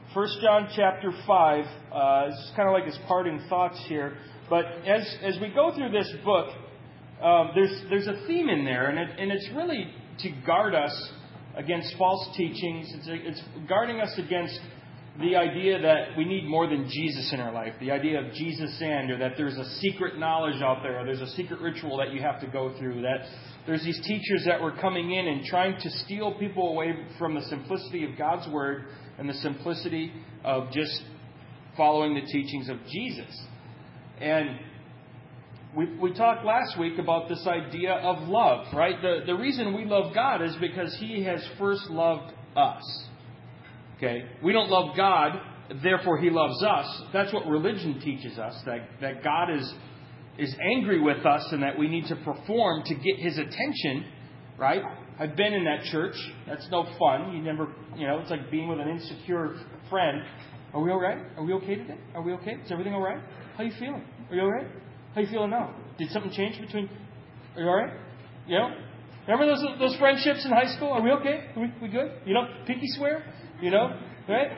1 John chapter 5. This is kind of like his parting thoughts here. But as we go through this book, there's a theme in there, and it's really to guard us against false teachings. It's guarding us against the idea that we need more than Jesus in our life. The idea of Jesus and, or that there's a secret knowledge out there, or there's a secret ritual that you have to go through. That there's these teachers that were coming in and trying to steal people away from the simplicity of God's Word and the simplicity of just following the teachings of Jesus. And we talked last week about this idea of love, right? The reason we love God is because He has first loved us. Okay? We don't love God, therefore He loves us. That's what religion teaches us, that God is angry with us and that we need to perform to get His attention, right? I've been in that church. That's no fun. You never, it's like being with an insecure friend. Are we all right? Are we okay today? Are we okay? Is everything all right? How are you feeling? Are you all right? How are you feeling now? Did something change between... Are you all right? Remember those friendships in high school? Are we okay? Are we good? Pinky swear? Right?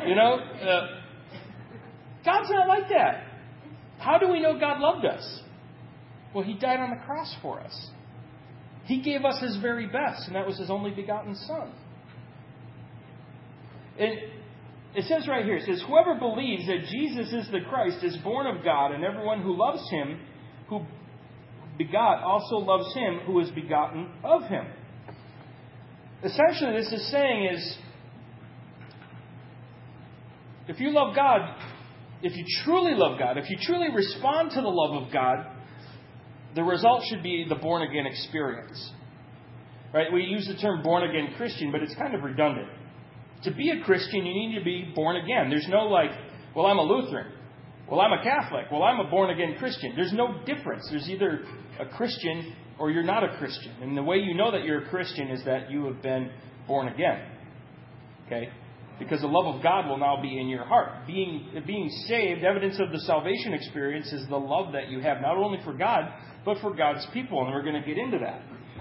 God's not like that. How do we know God loved us? Well, He died on the cross for us. He gave us His very best, and that was His only begotten Son. And it says right here, it says, whoever believes that Jesus is the Christ is born of God, and everyone who loves Him, who begot, also loves Him who is begotten of Him. Essentially, this is saying is, if you love God, if you truly love God, if you truly respond to the love of God, the result should be the born-again experience. Right? We use the term born-again Christian, but it's kind of redundant. To be a Christian, you need to be born again. There's no well, I'm a Lutheran. Well, I'm a Catholic. Well, I'm a born-again Christian. There's no difference. There's either a Christian or you're not a Christian. And the way you know that you're a Christian is that you have been born again. Okay? Because the love of God will now be in your heart. Being saved, evidence of the salvation experience, is the love that you have, not only for God, but for God's people. And we're going to get into that.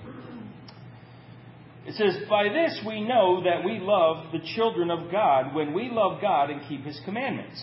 It says, by this we know that we love the children of God, when we love God and keep His commandments.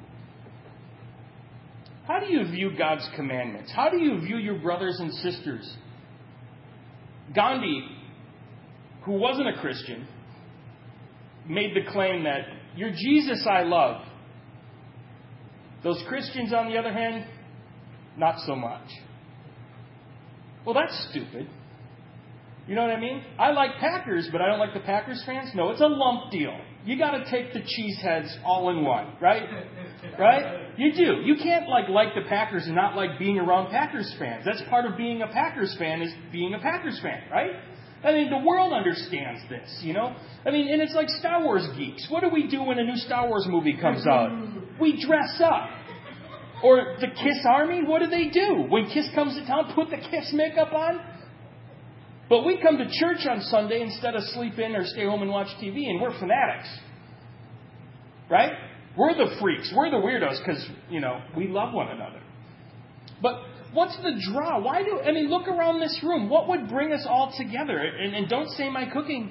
How do you view God's commandments? How do you view your brothers and sisters? Gandhi, who wasn't a Christian, made the claim that, your Jesus I love. Those Christians, on the other hand, not so much. Well, that's stupid. You know what I mean? I like Packers, but I don't like the Packers fans? No, it's a lump deal. You got to take the cheeseheads all in one, right? Right? You do. You can't like the Packers and not like being around Packers fans. That's part of being a Packers fan, is being a Packers fan, right? I mean, the world understands this, I mean, and it's like Star Wars geeks. What do we do when a new Star Wars movie comes out? We dress up. Or the Kiss Army, what do? When Kiss comes to town, put the Kiss makeup on? But we come to church on Sunday instead of sleep in or stay home and watch TV, and we're fanatics. Right? We're the freaks. We're the weirdos because, we love one another. But what's the draw? Look around this room. What would bring us all together? And don't say my cooking.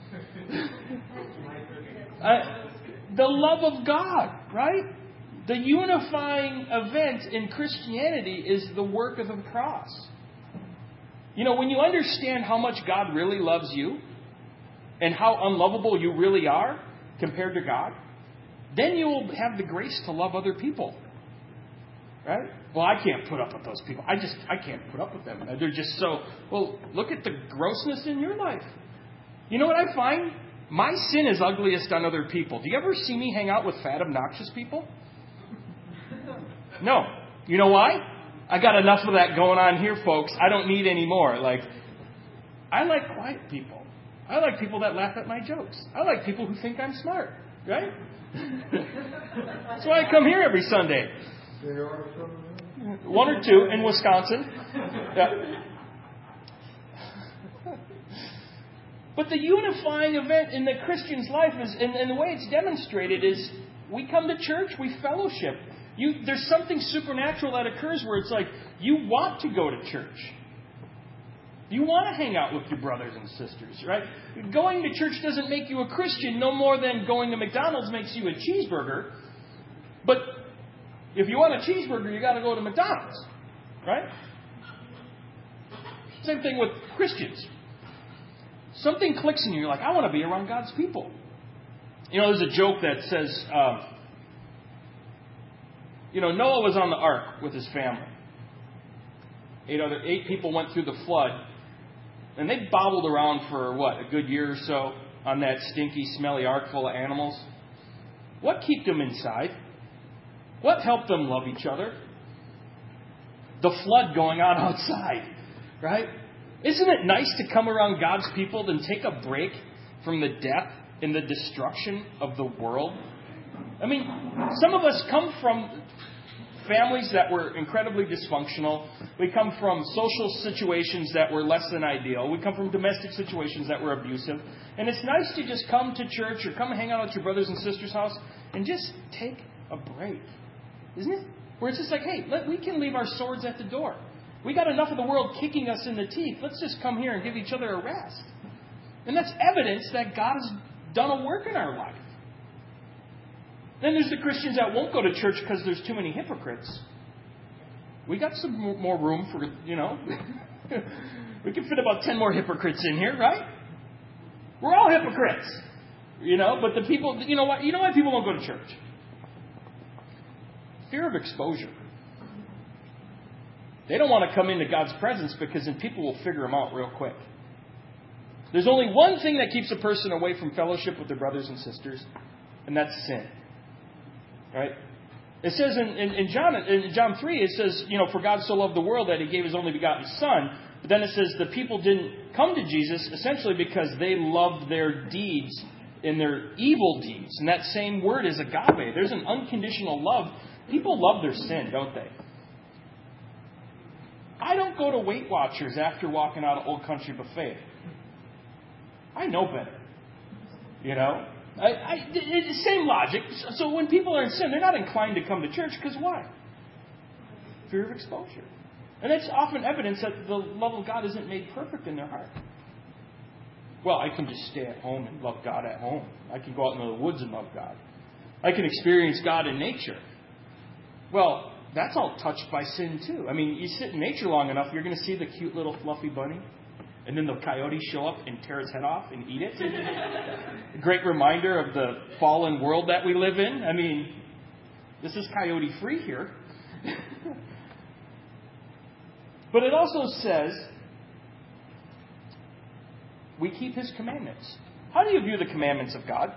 The love of God, right? The unifying event in Christianity is the work of the cross. When you understand how much God really loves you and how unlovable you really are compared to God, then you will have the grace to love other people. Right? Well, I can't put up with those people. I can't put up with them. They're just so... Well, look at the grossness in your life. You know what I find? My sin is ugliest on other people. Do you ever see me hang out with fat, obnoxious people? No. You know why? I got enough of that going on here, folks. I don't need any more. I like quiet people. I like people that laugh at my jokes. I like people who think I'm smart. Right? That's why I come here every Sunday. There are some. One or two in Wisconsin. Yeah. But the unifying event in the Christian's life is, and the way it's demonstrated is, we come to church, we fellowship. There's something supernatural that occurs where it's like, you want to go to church. You want to hang out with your brothers and sisters, right? Going to church doesn't make you a Christian no more than going to McDonald's makes you a cheeseburger. But if you want a cheeseburger, you got to go to McDonald's, right? Same thing with Christians. Something clicks in you. You're like, I want to be around God's people. There's a joke that says, Noah was on the ark with his family. 8 people went through the flood. And they bobbled around for, a good year or so on that stinky, smelly ark full of animals. What kept them inside? What helped them love each other? The flood going on outside, right? Isn't it nice to come around God's people and take a break from the death and the destruction of the world? I mean, some of us come from families that were incredibly dysfunctional. We come from social situations that were less than ideal. We come from domestic situations that were abusive. And it's nice to just come to church or come hang out at your brothers and sisters' house and just take a break. Isn't it? Where it's just like, hey, we can leave our swords at the door. We got enough of the world kicking us in the teeth. Let's just come here and give each other a rest. And that's evidence that God has done a work in our life. Then there's the Christians that won't go to church because there's too many hypocrites. We got some more room for, we can fit about 10 more hypocrites in here, right? We're all hypocrites. But the people, you know why people won't go to church? Fear of exposure. They don't want to come into God's presence because then people will figure them out real quick. There's only one thing that keeps a person away from fellowship with their brothers and sisters, and that's sin. Right? It says in John 3, it says, for God so loved the world that He gave His only begotten Son. But then it says the people didn't come to Jesus essentially because they loved their deeds and their evil deeds. And that same word is agape. There's an unconditional love. People love their sin, don't they? I don't go to Weight Watchers after walking out of Old Country Buffet. I know better. Same logic. So when people are in sin, they're not inclined to come to church because why? Fear of exposure. And that's often evidence that the love of God isn't made perfect in their heart. Well, I can just stay at home and love God at home. I can go out into the woods and love God. I can experience God in nature. Well, that's all touched by sin too. I mean, you sit in nature long enough, you're going to see the cute little fluffy bunny. And then the coyote show up and tear its head off and eat it. A great reminder of the fallen world that we live in. I mean, this is coyote free here. But it also says we keep His commandments. How do you view the commandments of God?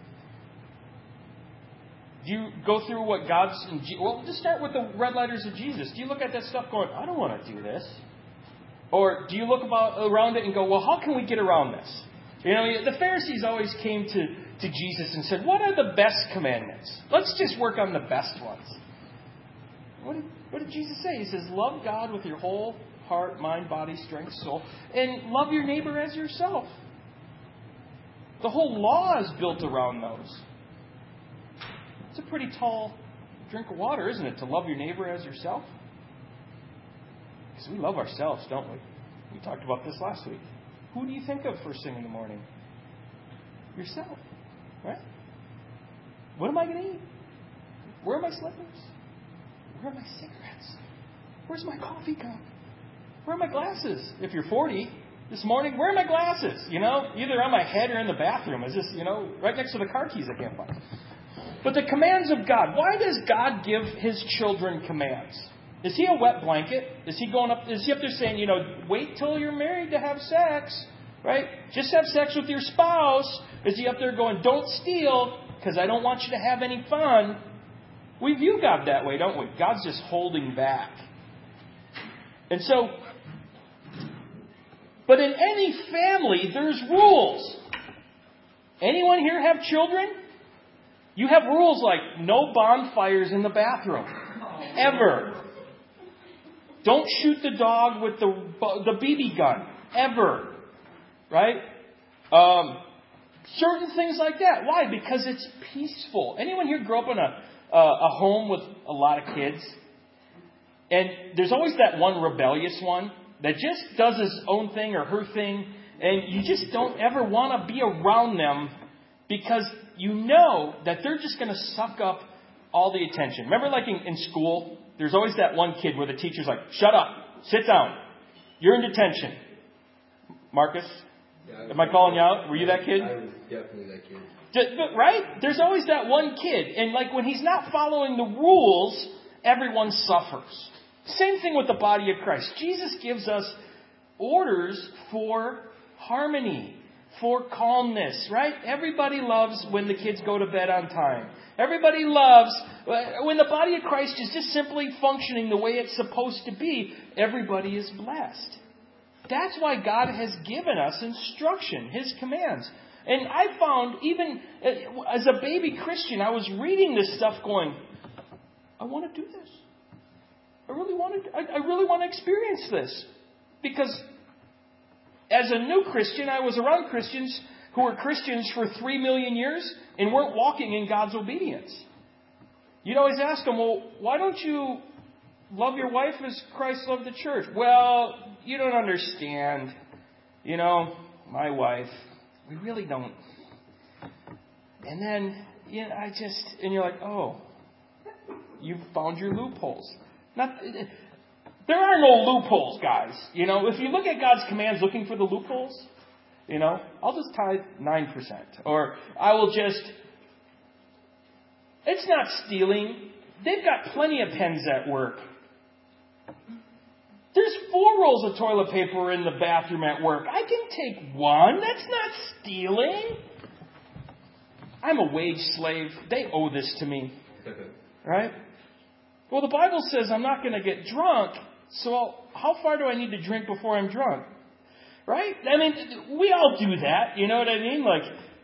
Do you go through what God's... Well, just start with the red letters of Jesus. Do you look at that stuff going, I don't want to do this? Or do you look around it and go, well, how can we get around this? The Pharisees always came to Jesus and said, what are the best commandments? Let's just work on the best ones. What did Jesus say? He says, love God with your whole heart, mind, body, strength, soul, and love your neighbor as yourself. The whole law is built around those. It's a pretty tall drink of water, isn't it, to love your neighbor as yourself? Because we love ourselves, don't we? We talked about this last week. Who do you think of first thing in the morning? Yourself, right? What am I going to eat? Where are my slippers? Where are my cigarettes? Where's my coffee cup? Where are my glasses? If you're 40, this morning, where are my glasses? Either on my head or in the bathroom. Is this, right next to the car keys I can't find. But the commands of God. Why does God give His children commands? Is He a wet blanket? Is He up there saying, wait till you're married to have sex, right? Just have sex with your spouse. Is He up there going, don't steal because I don't want you to have any fun? We view God that way, don't we? God's just holding back. And so, but in any family, there's rules. Anyone here have children? You have rules like no bonfires in the bathroom. Ever. Don't shoot the dog with the BB gun. Ever. Right? Certain things like that. Why? Because it's peaceful. Anyone here grow up in a home with a lot of kids? And there's always that one rebellious one that just does his own thing or her thing, and you just don't ever want to be around them because you know that they're just going to suck up all the attention. Remember, like in school, there's always that one kid where the teacher's like, shut up, sit down, you're in detention. Marcus, am I calling you out? Were you that kid? I was definitely that kid. Right? There's always that one kid. And like when he's not following the rules, everyone suffers. Same thing with the body of Christ. Jesus gives us orders for harmony, for calmness, right? Everybody loves when the kids go to bed on time. Everybody loves when the body of Christ is just simply functioning the way it's supposed to be. Everybody is blessed. That's why God has given us instruction, His commands. And I found, even as a baby Christian, I was reading this stuff going, I want to do this. I really want to experience this. Because as a new Christian, I was around Christians who were Christians for 3 million years and weren't walking in God's obedience. You'd always ask them, well, why don't you love your wife as Christ loved the church? Well, you don't understand. You know, my wife, we really don't. And then, and you're like, oh, you've found your loopholes. There are no loopholes, guys. You know, if you look at God's commands looking for the loopholes, you know, I'll just tithe 9%. Or I will just... It's not stealing. They've got plenty of pens at work. There's 4 rolls of toilet paper in the bathroom at work. I can take 1. That's not stealing. I'm a wage slave. They owe this to me. Right? Well, the Bible says I'm not going to get drunk, so how far do I need to drink before I'm drunk? Right? I mean, we all do that. You know what I mean? Like,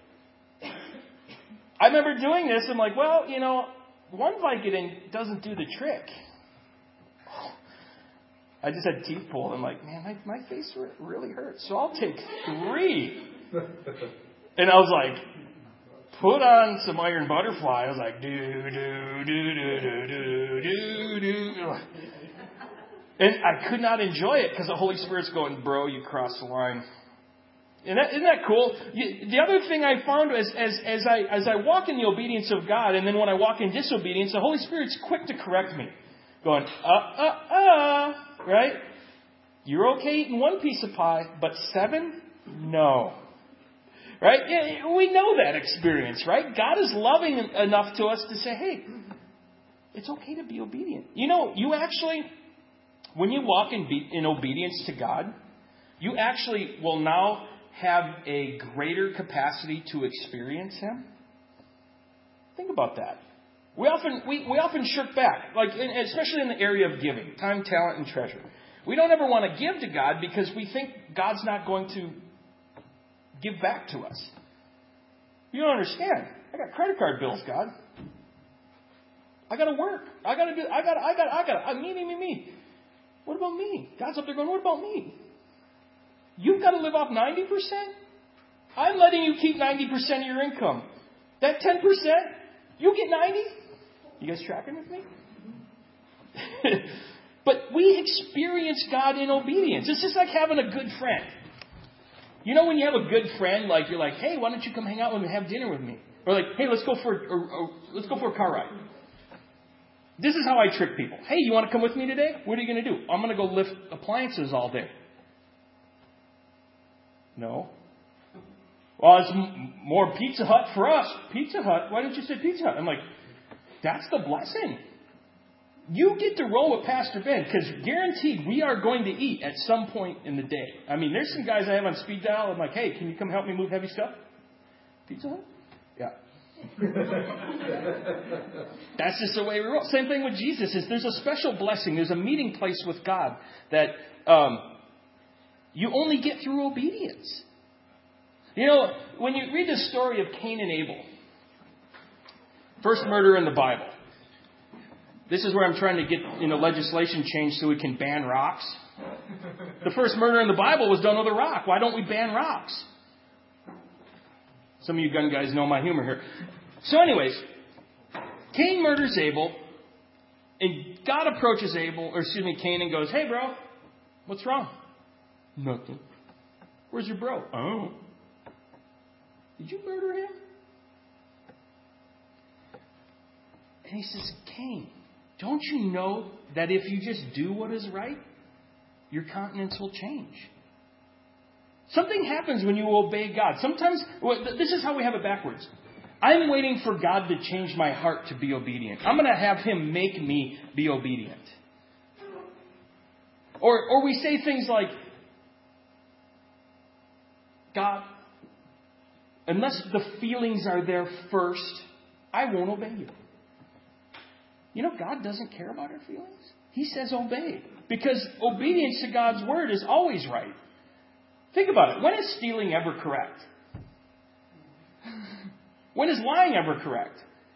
I remember doing this. I'm like, well, you know, 1 Vicodin doesn't do the trick. I just had teeth pulled. I'm like, man, my face really hurts. So I'll take 3. And I was like, put on some Iron Butterfly. I was like, do. And I could not enjoy it because the Holy Spirit's going, bro, you crossed the line. Isn't that cool? The other thing I found is as I walk in the obedience of God, and then when I walk in disobedience, the Holy Spirit's quick to correct me. Going, right? You're okay eating 1 piece of pie, but 7? No. Right? Yeah, we know that experience, right? God is loving enough to us to say, hey, it's okay to be obedient. You know, you actually, when you walk in obedience to God, you actually will now have a greater capacity to experience Him. Think about that. We often shirk back, like especially in the area of giving, time, talent, and treasure. We don't ever want to give to God because we think God's not going to give back to us. You don't understand. I got credit card bills, God. I got to work. I got to do. Me. What about me? God's up there going, what about me? You've got to live off 90%? I'm letting you keep 90% of your income. That 10%, you get 90? You guys tracking with me? But we experience God in obedience. It's just like having a good friend. You know when you have a good friend, like you're like, hey, why don't you come hang out and have dinner with me? Or like, hey, let's go for a car ride. This is how I trick people. Hey, you want to come with me today? What are you going to do? I'm going to go lift appliances all day. No. Well, it's more Pizza Hut for us. Pizza Hut? Why didn't you say Pizza Hut? I'm like, that's the blessing. You get to roll with Pastor Ben because guaranteed we are going to eat at some point in the day. I mean, there's some guys I have on speed dial. I'm like, hey, can you come help me move heavy stuff? Pizza Hut? Yeah. That's just the way we roll. Same thing with Jesus. There's a special blessing. There's a meeting place with God that you only get through obedience. You know, when you read the story of Cain and Abel, first murder in the Bible. This is where I'm trying to get legislation changed so we can ban rocks. The first murder in the Bible was done with a rock. Why don't we ban rocks? Some of you gun guys know my humor here. So anyways, Cain murders Abel, and God approaches Cain and goes, hey bro, what's wrong? Nothing. Where's your bro? Oh. Did you murder him? And he says, Cain, don't you know that if you just do what is right, your countenance will change? Something happens when you obey God. Sometimes, this is how we have it backwards. I'm waiting for God to change my heart to be obedient. I'm going to have Him make me be obedient. Or we say things like, God, unless the feelings are there first, I won't obey you. You know, God doesn't care about our feelings. He says obey. Because obedience to God's word is always right. Think about it. When is stealing ever correct? When is lying ever correct?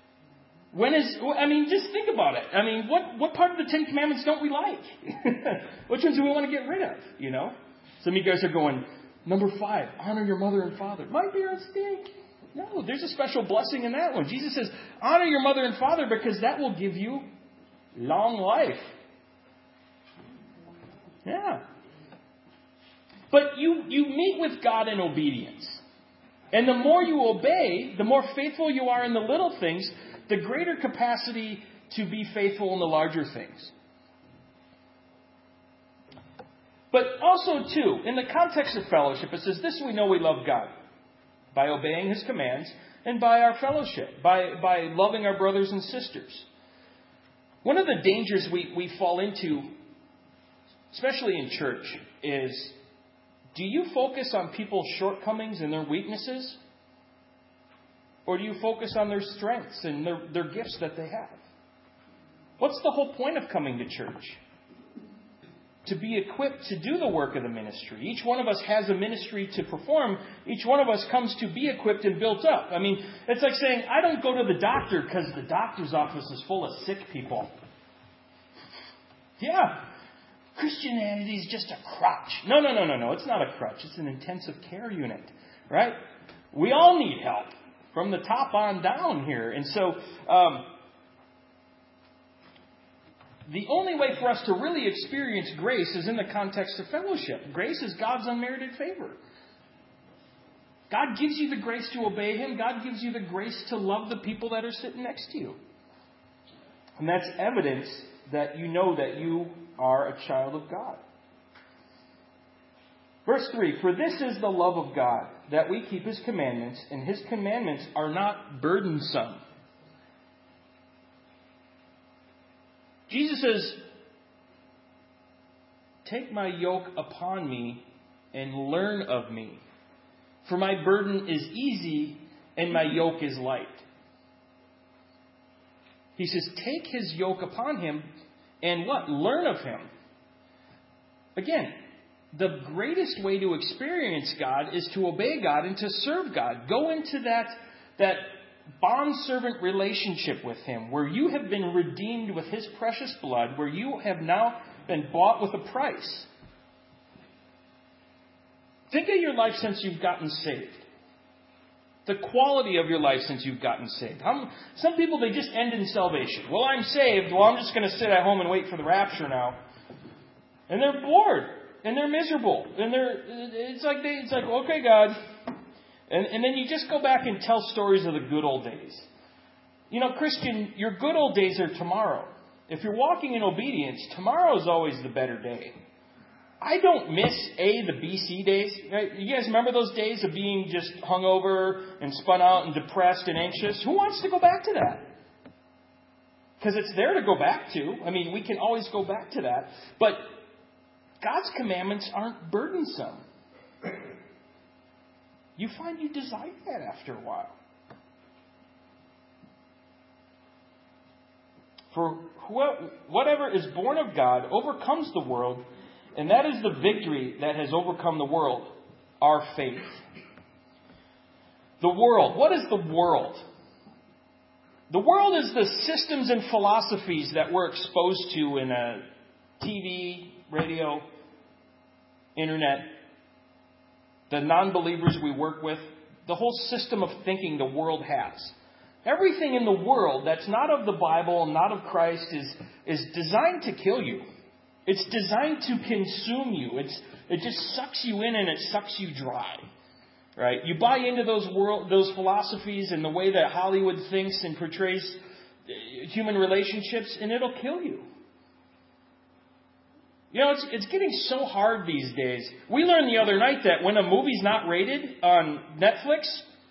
Just think about it. I mean, what part of the Ten Commandments don't we like? Which ones do we want to get rid of? You know? Some of you guys are going, number 5, honor your mother and father. My parents stink. No, there's a special blessing in that one. Jesus says, honor your mother and father because that will give you long life. Yeah. But you meet with God in obedience. And the more you obey, the more faithful you are in the little things, the greater capacity to be faithful in the larger things. But also, too, in the context of fellowship, it says, this we know we love God, by obeying His commands and by our fellowship, by loving our brothers and sisters. One of the dangers we fall into, especially in church, is, do you focus on people's shortcomings and their weaknesses? Or do you focus on their strengths and their gifts that they have? What's the whole point of coming to church? To be equipped to do the work of the ministry. Each one of us has a ministry to perform. Each one of us comes to be equipped and built up. I mean, it's like saying, I don't go to the doctor because the doctor's office is full of sick people. Yeah. Christianity is just a crutch. No. It's not a crutch. It's an intensive care unit. Right? We all need help. From the top on down here. And so, the only way for us to really experience grace is in the context of fellowship. Grace is God's unmerited favor. God gives you the grace to obey Him. God gives you the grace to love the people that are sitting next to you. And that's evidence that you know that you are a child of God. Verse 3, for this is the love of God, that we keep His commandments, and His commandments are not burdensome. Jesus says, take my yoke upon me and learn of me. For my burden is easy and my yoke is light. He says, take His yoke upon Him and what? Learn of Him. Again, the greatest way to experience God is to obey God and to serve God. Go into that bondservant relationship with Him, where you have been redeemed with His precious blood, where you have now been bought with a price. Think of your life since you've gotten saved. The quality of your life since you've gotten saved. Some people, they just end in salvation. Well, I'm saved. Well, I'm just going to sit at home and wait for the rapture now. And they're bored. And they're miserable. And it's like, okay, God. And then you just go back and tell stories of the good old days. You know, Christian, your good old days are tomorrow. If you're walking in obedience, tomorrow is always the better day. I don't miss, the BC days. Right? You guys remember those days of being just hungover and spun out and depressed and anxious? Who wants to go back to that? Because it's there to go back to. I mean, we can always go back to that. But God's commandments aren't burdensome. You find you desire that after a while. For whatever is born of God overcomes the world, and that is the victory that has overcome the world, our faith. The world. What is the world? The world is the systems and philosophies that we're exposed to in a TV, radio, internet, the non-believers we work with, the whole system of thinking the world has. Everything in the world that's not of the Bible and not of Christ is designed to kill you. It's designed to consume you. It just sucks you in and it sucks you dry. Right? You buy into those philosophies and the way that Hollywood thinks and portrays human relationships, and it'll kill you. You know, it's getting so hard these days. We learned the other night that when a movie's not rated on Netflix,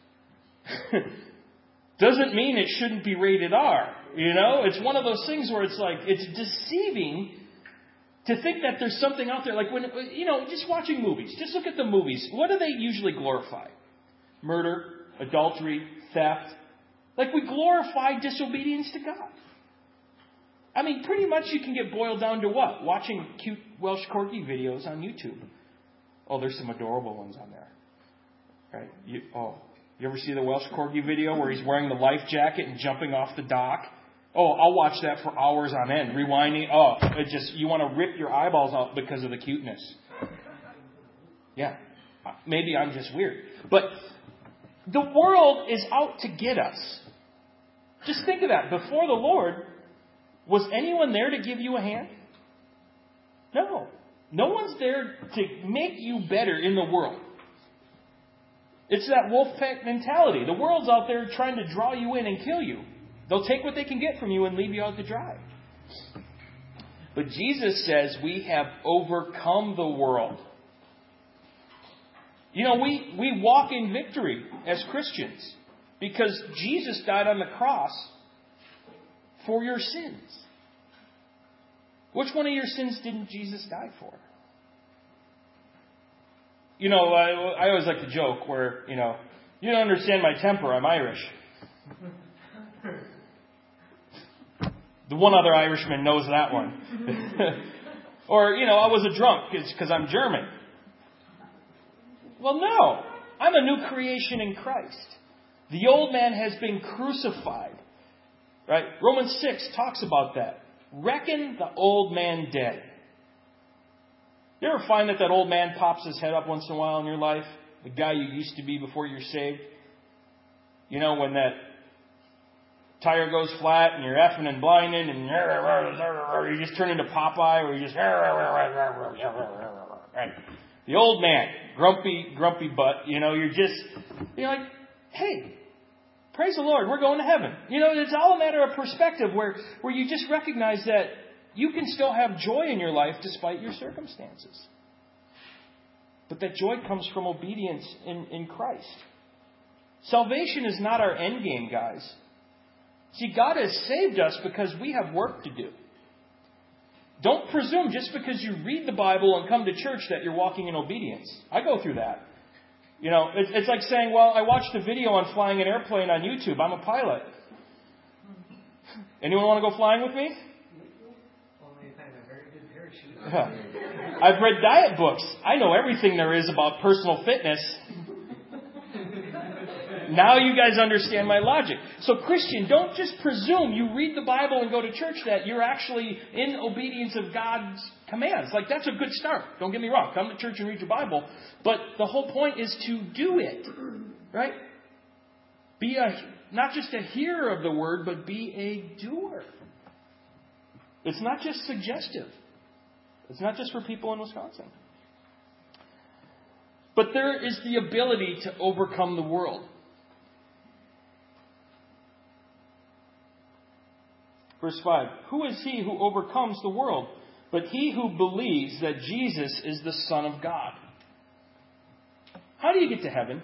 doesn't mean it shouldn't be rated R. You know, it's one of those things where it's like, it's deceiving to think that there's something out there. Like when, you know, just watching movies. Just look at the movies. What do they usually glorify? Murder, adultery, theft. Like we glorify disobedience to God. I mean, pretty much you can get boiled down to what? Watching cute Welsh Corgi videos on YouTube. Oh, there's some adorable ones on there. Right? You ever see the Welsh Corgi video where he's wearing the life jacket and jumping off the dock? Oh, I'll watch that for hours on end. Rewinding. Oh, you want to rip your eyeballs out because of the cuteness. Yeah. Maybe I'm just weird. But the world is out to get us. Just think of that. Before the Lord, was anyone there to give you a hand? No. No one's there to make you better in the world. It's that wolf pack mentality. The world's out there trying to draw you in and kill you. They'll take what they can get from you and leave you out to dry. But Jesus says we have overcome the world. You know, we walk in victory as Christians because Jesus died on the cross for your sins. Which one of your sins didn't Jesus die for? You know, I always like to joke where, you know, you don't understand my temper, I'm Irish. The one other Irishman knows that one. Or, you know, I was a drunk because I'm German. Well, no. I'm a new creation in Christ. The old man has been crucified. Right? Romans 6 talks about that. Reckon the old man dead. You ever find that old man pops his head up once in a while in your life? The guy you used to be before you're saved? You know, when that tire goes flat and you're effing and blinding and you just turn into Popeye or you just... Right. The old man, grumpy butt, you know, you're like, hey, praise the Lord, we're going to heaven. You know, it's all a matter of perspective where you just recognize that you can still have joy in your life despite your circumstances. But that joy comes from obedience in Christ. Salvation is not our end game, guys. See, God has saved us because we have work to do. Don't presume just because you read the Bible and come to church that you're walking in obedience. I go through that. You know, it's like saying, well, I watched a video on flying an airplane on YouTube. I'm a pilot. Anyone want to go flying with me? Only if I have a very good parachute. I've read diet books. I know everything there is about personal fitness. Now you guys understand my logic. So Christian, don't just presume you read the Bible and go to church that you're actually in obedience of God's commands. Like, that's a good start. Don't get me wrong. Come to church and read your Bible. But the whole point is to do it. Right? Be not just a hearer of the word, but be a doer. It's not just suggestive. It's not just for people in Wisconsin. But there is the ability to overcome the world. Verse 5, who is he who overcomes the world, but he who believes that Jesus is the Son of God? How do you get to heaven?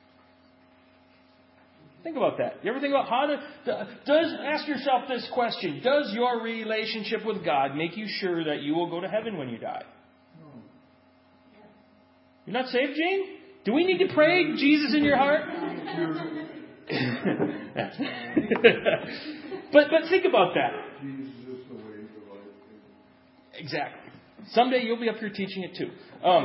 Think about that. You ever think about ask yourself this question. Does your relationship with God make you sure that you will go to heaven when you die? You're not saved, Gene? Do we need to pray Jesus in your heart? But think about that. Jesus is the way, the life. Exactly. Someday you'll be up here teaching it too.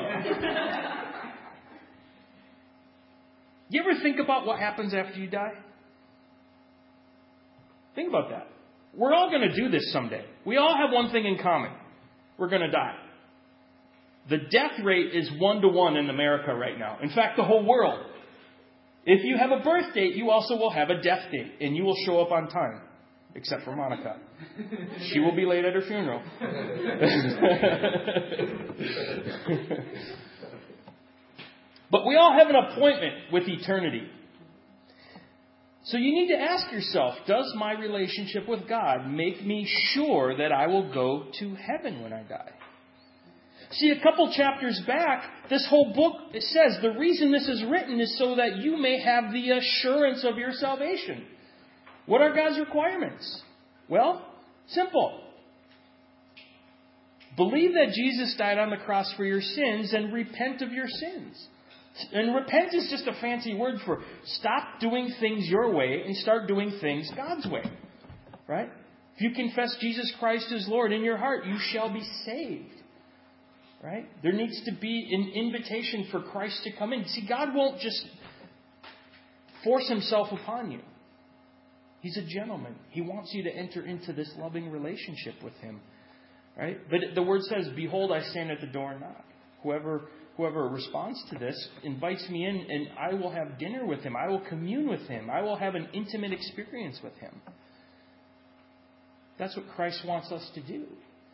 You ever think about what happens after you die? Think about that. We're all going to do this someday. We all have one thing in common. We're going to die. The death rate is 1-to-1 in America right now. In fact, the whole world. If you have a birth date, you also will have a death date, and you will show up on time. Except for Monica. She will be late at her funeral. But we all have an appointment with eternity. So you need to ask yourself, does my relationship with God make me sure that I will go to heaven when I die? See, a couple chapters back, this whole book, it says the reason this is written is so that you may have the assurance of your salvation. What are God's requirements? Well, simple. Believe that Jesus died on the cross for your sins and repent of your sins. And repent is just a fancy word for stop doing things your way and start doing things God's way. Right? If you confess Jesus Christ as Lord in your heart, you shall be saved. Right? There needs to be an invitation for Christ to come in. See, God won't just force Himself upon you. He's a gentleman. He wants you to enter into this loving relationship with Him. Right? But the Word says, behold, I stand at the door and knock. Whoever responds to this invites me in, and I will have dinner with him. I will commune with him. I will have an intimate experience with him. That's what Christ wants us to do.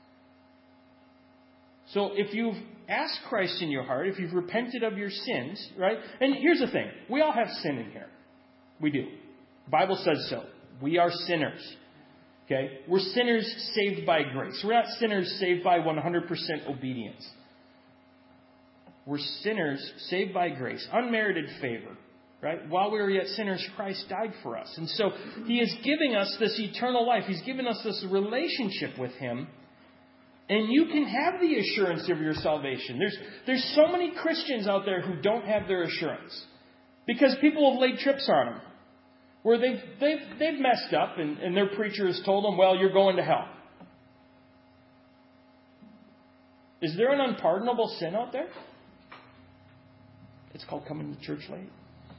So if you've asked Christ in your heart, if you've repented of your sins, right? And here's the thing. We all have sin in here. We do. The Bible says so. We are sinners. Okay? We're sinners saved by grace. We're not sinners saved by 100% obedience. We're sinners saved by grace, unmerited favor. Right? While we were yet sinners, Christ died for us. And so He is giving us this eternal life. He's given us this relationship with Him. And you can have the assurance of your salvation. There's so many Christians out there who don't have their assurance. Because people have laid trips on them. Where they've messed up and their preacher has told them, well, you're going to hell. Is there an unpardonable sin out there? It's called coming to church late.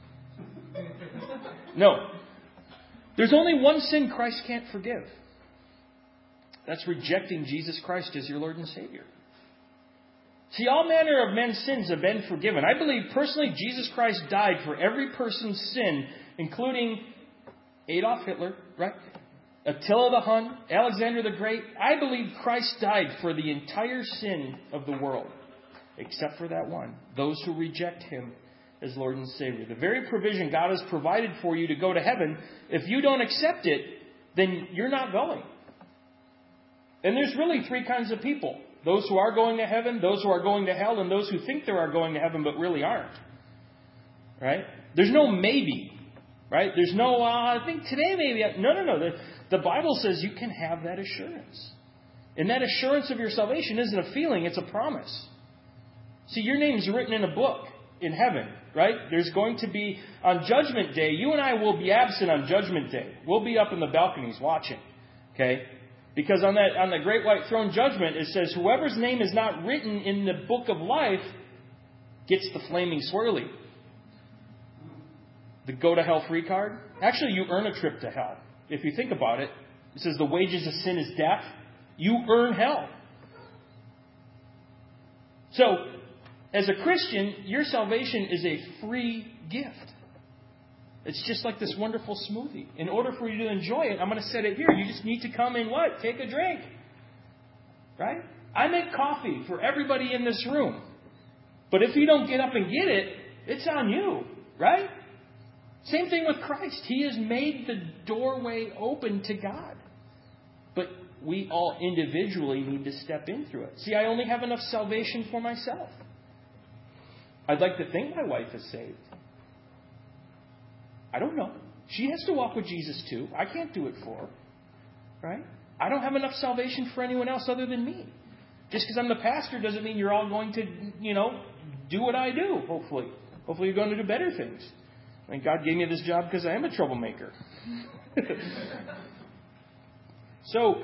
No. There's only one sin Christ can't forgive. That's rejecting Jesus Christ as your Lord and Savior. See, all manner of men's sins have been forgiven. I believe personally Jesus Christ died for every person's sin, including Adolf Hitler, right? Attila the Hun, Alexander the Great. I believe Christ died for the entire sin of the world, except for that one, those who reject Him as Lord and Savior. The very provision God has provided for you to go to heaven, if you don't accept it, then you're not going. And there's really three kinds of people. Those who are going to heaven, those who are going to hell, and those who think they are going to heaven but really aren't. Right? There's no maybe. Right? There's no, I think today maybe. No. The Bible says you can have that assurance. And that assurance of your salvation isn't a feeling, it's a promise. See, your name's written in a book in heaven. Right? There's going to be, on Judgment Day, you and I will be absent on Judgment Day. We'll be up in the balconies watching. Okay? Because on the great white throne judgment, it says, whoever's name is not written in the book of life gets the flaming swirly. The go to hell free card. Actually, you earn a trip to hell. If you think about it, it says the wages of sin is death. You earn hell. So, as a Christian, your salvation is a free gift. It's just like this wonderful smoothie. In order for you to enjoy it, I'm going to set it here. You just need to come and what? Take a drink. Right? I make coffee for everybody in this room. But if you don't get up and get it, it's on you. Right? Same thing with Christ. He has made the doorway open to God. But we all individually need to step in through it. See, I only have enough salvation for myself. I'd like to think my wife is saved. I don't know. She has to walk with Jesus too. I can't do it for her. Right? I don't have enough salvation for anyone else other than me. Just because I'm the pastor doesn't mean you're all going to, do what I do, hopefully. Hopefully you're going to do better things. I mean, God gave me this job because I am a troublemaker. So,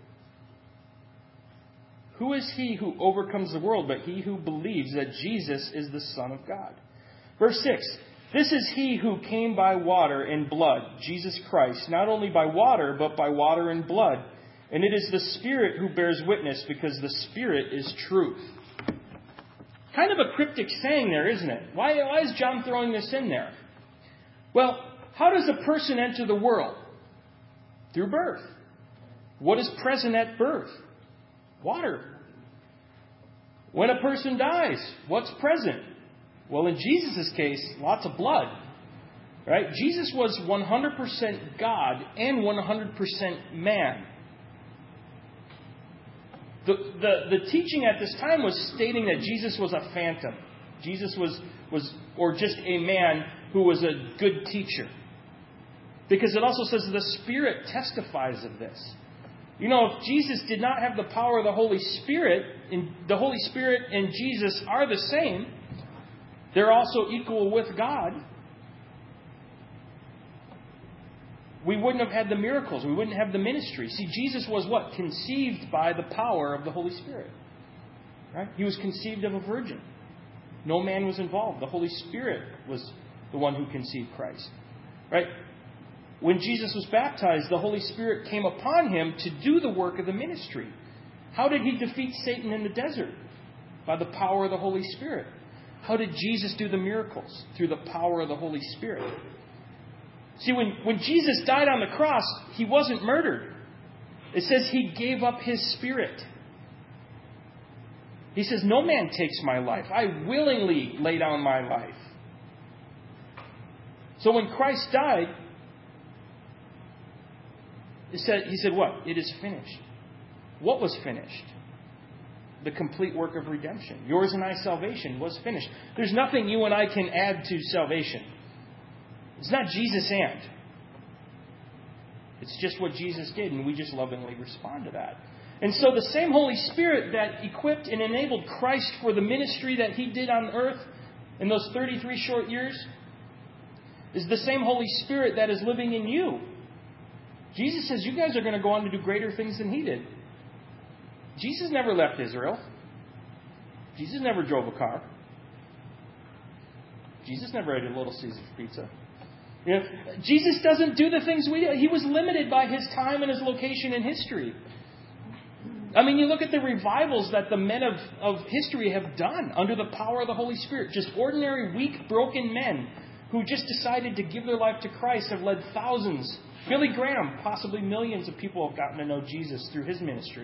who is he who overcomes the world but he who believes that Jesus is the Son of God? Verse 6. This is He who came by water and blood, Jesus Christ, not only by water, but by water and blood. And it is the Spirit who bears witness, because the Spirit is truth. Kind of a cryptic saying there, isn't it? Why is John throwing this in there? Well, how does a person enter the world? Through birth. What is present at birth? Water. When a person dies, what's present? Well, in Jesus' case, lots of blood. Right? Jesus was 100% God and 100% man. The teaching at this time was stating that Jesus was a phantom. Jesus was or just a man who was a good teacher. Because it also says the Spirit testifies of this. You know, if Jesus did not have the power of the Holy Spirit, and the Holy Spirit and Jesus are the same, they're also equal with God, we wouldn't have had the miracles. We wouldn't have the ministry. See, Jesus was what? Conceived by the power of the Holy Spirit. Right? He was conceived of a virgin. No man was involved. The Holy Spirit was the one who conceived Christ. Right? When Jesus was baptized, the Holy Spirit came upon him to do the work of the ministry. How did he defeat Satan in the desert? By the power of the Holy Spirit. How did Jesus do the miracles? Through the power of the Holy Spirit. See, when Jesus died on the cross, he wasn't murdered. It says he gave up his spirit. He says, no man takes my life. I willingly lay down my life. So when Christ died, he said what? It is finished. What was finished? The complete work of redemption. Yours and I's salvation was finished. There's nothing you and I can add to salvation. It's not Jesus and. It's just what Jesus did, and we just lovingly respond to that. And so the same Holy Spirit that equipped and enabled Christ for the ministry that he did on earth in those 33 short years is the same Holy Spirit that is living in you. Jesus says you guys are going to go on to do greater things than he did. Jesus never left Israel. Jesus never drove a car. Jesus never ate a Little Caesars pizza. You know, Jesus doesn't do the things we do. He was limited by his time and his location in history. I mean, you look at the revivals that the men of history have done under the power of the Holy Spirit. Just ordinary, weak, broken men who just decided to give their life to Christ have led thousands. Billy Graham, possibly millions of people have gotten to know Jesus through his ministry.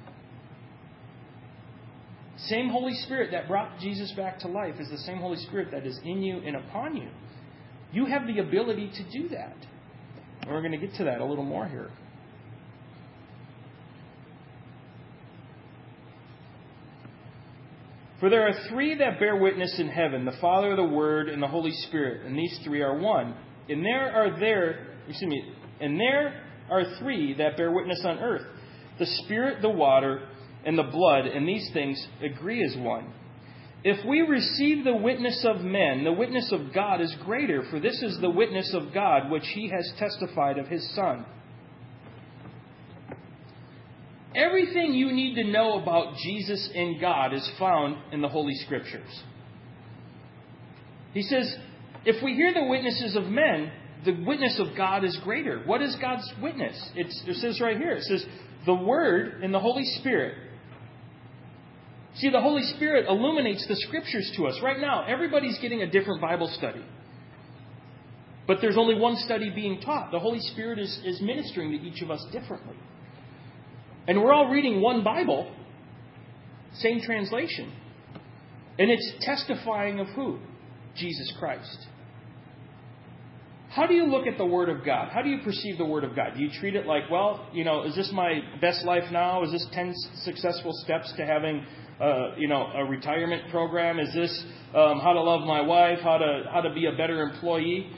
Same Holy Spirit that brought Jesus back to life is the same Holy Spirit that is in you and upon you. You have the ability to do that. And we're going to get to that a little more here. For there are three that bear witness in heaven, the Father, the Word, and the Holy Spirit, and these three are one. And there are three that bear witness on earth, the Spirit, the water, and the blood, and these things agree as one. If we receive the witness of men, the witness of God is greater, for this is the witness of God which he has testified of his Son. Everything you need to know about Jesus and God is found in the Holy Scriptures. He says, if we hear the witnesses of men, the witness of God is greater. What is God's witness? It says right here, it says, the Word and the Holy Spirit. See, the Holy Spirit illuminates the Scriptures to us. Right now, everybody's getting a different Bible study. But there's only one study being taught. The Holy Spirit is ministering to each of us differently. And we're all reading one Bible, same translation. And it's testifying of who? Jesus Christ. How do you look at the Word of God? How do you perceive the Word of God? Do you treat it like, well, is this my best life now? Is this 10 successful steps to having a retirement program? Is this how to love my wife? How to be a better employee?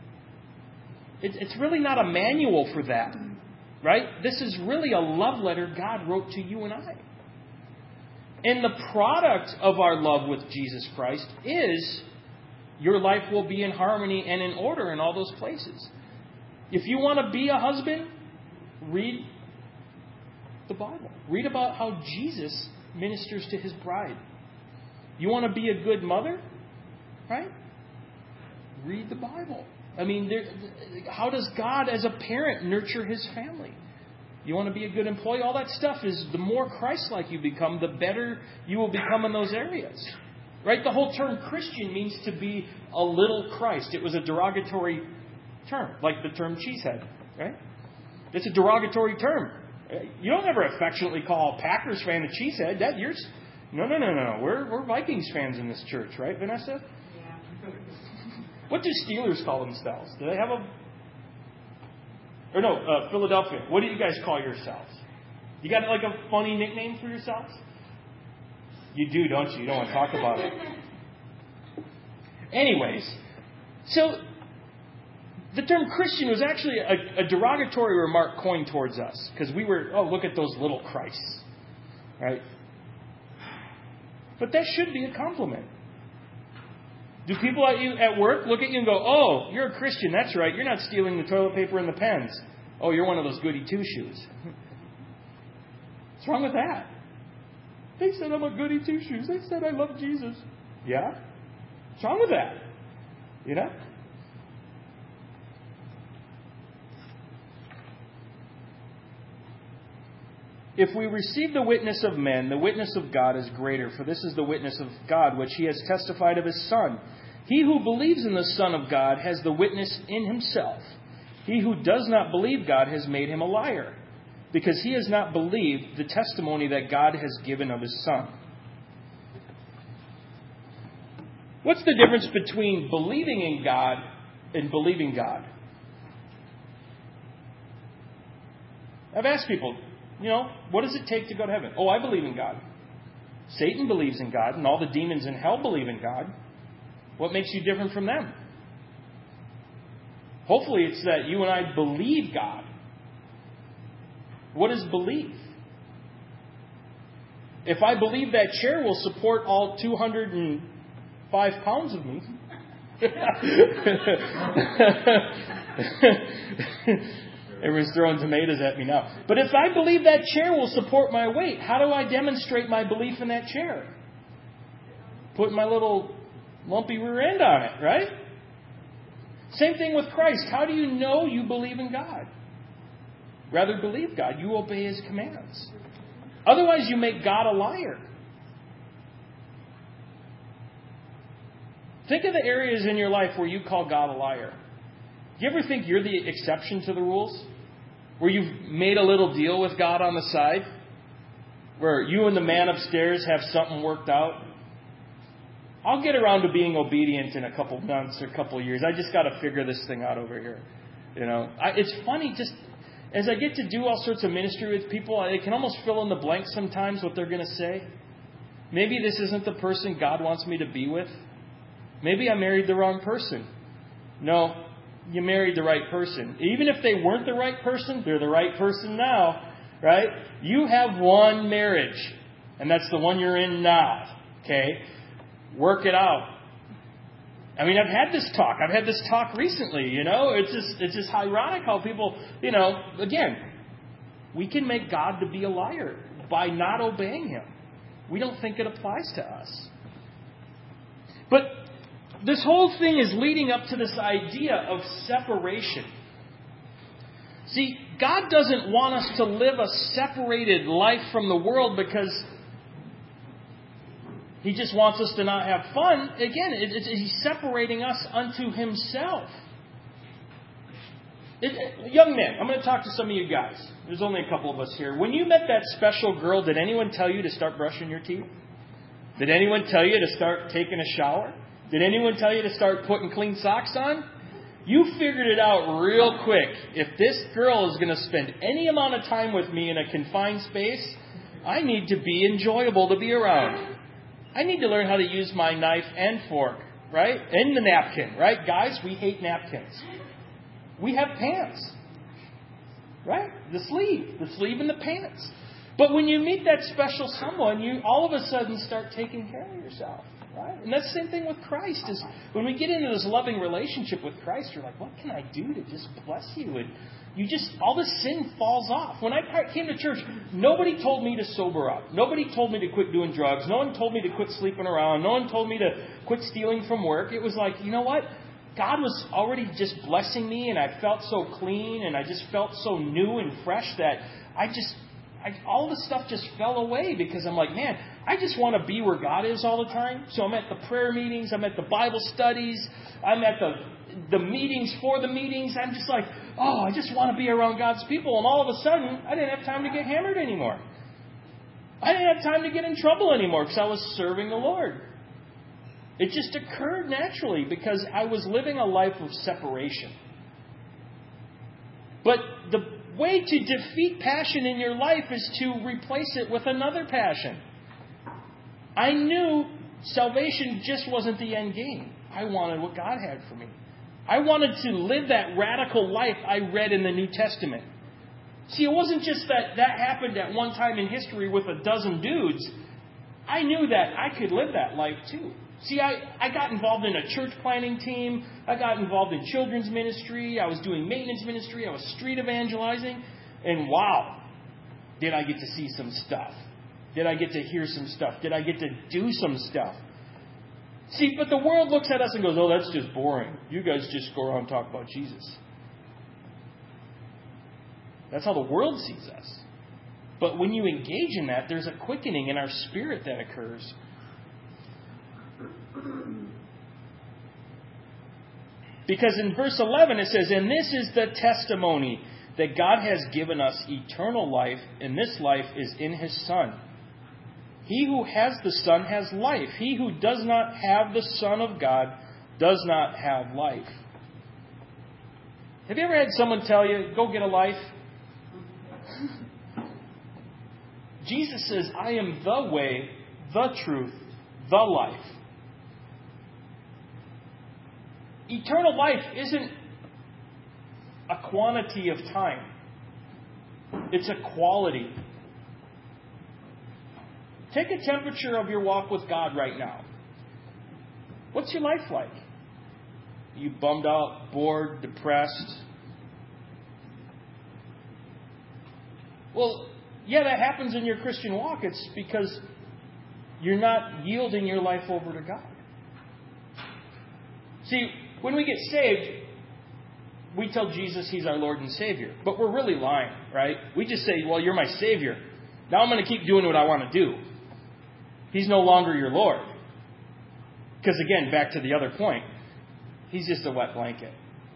It's really not a manual for that, right? This is really a love letter God wrote to you and I. And the product of our love with Jesus Christ is your life will be in harmony and in order in all those places. If you want to be a husband, read the Bible. Read about how Jesus ministers to his bride. You want to be a good mother? Right? Read the Bible. I mean, how does God as a parent nurture his family? You want to be a good employee? All that stuff is, the more Christ-like you become, the better you will become in those areas. Right? The whole term Christian means to be a little Christ. It was a derogatory term, like the term cheesehead. Right? It's a derogatory term. You don't ever affectionately call a Packers fan a cheesehead. No. We're Vikings fans in this church, right, Vanessa? Yeah. What do Steelers call themselves? Do they have a... Or no, Philadelphia. What do you guys call yourselves? You got like a funny nickname for yourselves? You do, don't you? You don't want to talk about it. Anyways, so the term Christian was actually a derogatory remark coined towards us. Because we were, look at those little Christs. Right? But that should be a compliment. Do people at work look at you and go, oh, you're a Christian, that's right. You're not stealing the toilet paper and the pens. Oh, you're one of those goody two-shoes. What's wrong with that? They said I'm a goody two-shoes. They said I love Jesus. Yeah? What's wrong with that? You know? If we receive the witness of men, the witness of God is greater, for this is the witness of God, which He has testified of His Son. He who believes in the Son of God has the witness in himself. He who does not believe God has made him a liar, because he has not believed the testimony that God has given of His Son. What's the difference between believing in God and believing God? I've asked people, what does it take to go to heaven? Oh, I believe in God. Satan believes in God, and all the demons in hell believe in God. What makes you different from them? Hopefully it's that you and I believe God. What is belief? If I believe that chair will support all 205 pounds of me, everyone's throwing tomatoes at me now. But if I believe that chair will support my weight, how do I demonstrate my belief in that chair? Put my little lumpy rear end on it, right? Same thing with Christ. How do you know you believe in God? Rather believe God. You obey His commands. Otherwise, you make God a liar. Think of the areas in your life where you call God a liar. Do you ever think you're the exception to the rules? Where you've made a little deal with God on the side? Where you and the man upstairs have something worked out? I'll get around to being obedient in a couple months or a couple years. I just got to figure this thing out over here. It's funny, just as I get to do all sorts of ministry with people, I can almost fill in the blanks sometimes what they're going to say. Maybe this isn't the person God wants me to be with. Maybe I married the wrong person. No, you married the right person. Even if they weren't the right person, they're the right person now, right? You have one marriage, and that's the one you're in now, okay? Work it out. I mean, I've had this talk recently, It's just ironic how people, again, we can make God to be a liar by not obeying Him. We don't think it applies to us. But this whole thing is leading up to this idea of separation. See, God doesn't want us to live a separated life from the world because He just wants us to not have fun. Again, He's separating us unto Himself. Young men, I'm going to talk to some of you guys. There's only a couple of us here. When you met that special girl, did anyone tell you to start brushing your teeth? Did anyone tell you to start taking a shower? Did anyone tell you to start putting clean socks on? You figured it out real quick. If this girl is going to spend any amount of time with me in a confined space, I need to be enjoyable to be around. I need to learn how to use my knife and fork, right? And the napkin, right? Guys, we hate napkins. We have pants, right? The sleeve and the pants. But when you meet that special someone, you all of a sudden start taking care of yourself, right? And that's the same thing with Christ. Is when we get into this loving relationship with Christ, you're like, what can I do to just bless you? And all the sin falls off. When I came to church, nobody told me to sober up. Nobody told me to quit doing drugs. No one told me to quit sleeping around. No one told me to quit stealing from work. It was like, you know what? God was already just blessing me, and I felt so clean, and I just felt so new and fresh that all the stuff just fell away because I'm like, man, I just want to be where God is all the time. So I'm at the prayer meetings. I'm at the Bible studies. I'm at the the meetings for the meetings. I'm just like, oh, I just want to be around God's people. And all of a sudden, I didn't have time to get hammered anymore. I didn't have time to get in trouble anymore because I was serving the Lord. It just occurred naturally because I was living a life of separation. But the way to defeat passion in your life is to replace it with another passion. I knew salvation just wasn't the end game. I wanted what God had for me. I wanted to live that radical life I read in the New Testament. See, it wasn't just that happened at one time in history with a dozen dudes. I knew that I could live that life too. See, I got involved in a church planting team. I got involved in children's ministry. I was doing maintenance ministry. I was street evangelizing. And wow, did I get to see some stuff. Did I get to hear some stuff? Did I get to do some stuff? See, but the world looks at us and goes, oh, that's just boring. You guys just go around and talk about Jesus. That's how the world sees us. But when you engage in that, there's a quickening in our spirit that occurs. Because in verse 11 it says, and this is the testimony that God has given us eternal life, and this life is in His Son. He who has the Son has life. He who does not have the Son of God does not have life. Have you ever had someone tell you, go get a life? Jesus says, I am the way, the truth, the life. Eternal life isn't a quantity of time. It's a quality. Take a temperature of your walk with God right now. What's your life like? Are you bummed out, bored, depressed? Well, yeah, that happens in your Christian walk. It's because you're not yielding your life over to God. See, when we get saved, we tell Jesus He's our Lord and Savior. But we're really lying, right? We just say, well, you're my Savior. Now I'm going to keep doing what I want to do. He's no longer your Lord. Because again, back to the other point, He's just a wet blanket.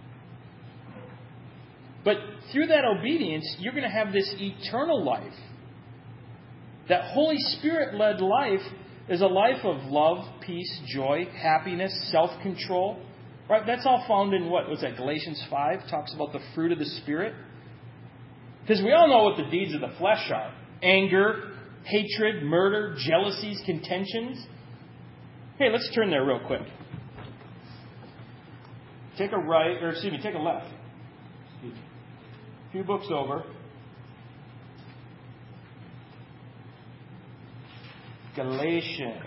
But through that obedience, you're going to have this eternal life. That Holy Spirit-led life is a life of love, peace, joy, happiness, self-control. Right? That's all found in what? What's that? Galatians 5 talks about the fruit of the Spirit. Because we all know what the deeds of the flesh are. Anger, hatred, murder, jealousies, contentions. Hey, let's turn there real quick. Take a left. A few books over. Galatians.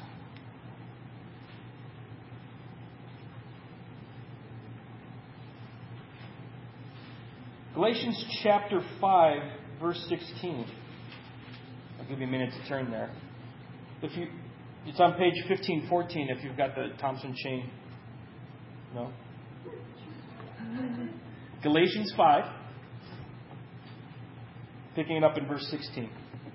Galatians chapter 5, verse 16. I'll give you a minute to turn there. It's on page 1514 if you've got the Thompson chain. No? Galatians 5, picking it up in verse 16.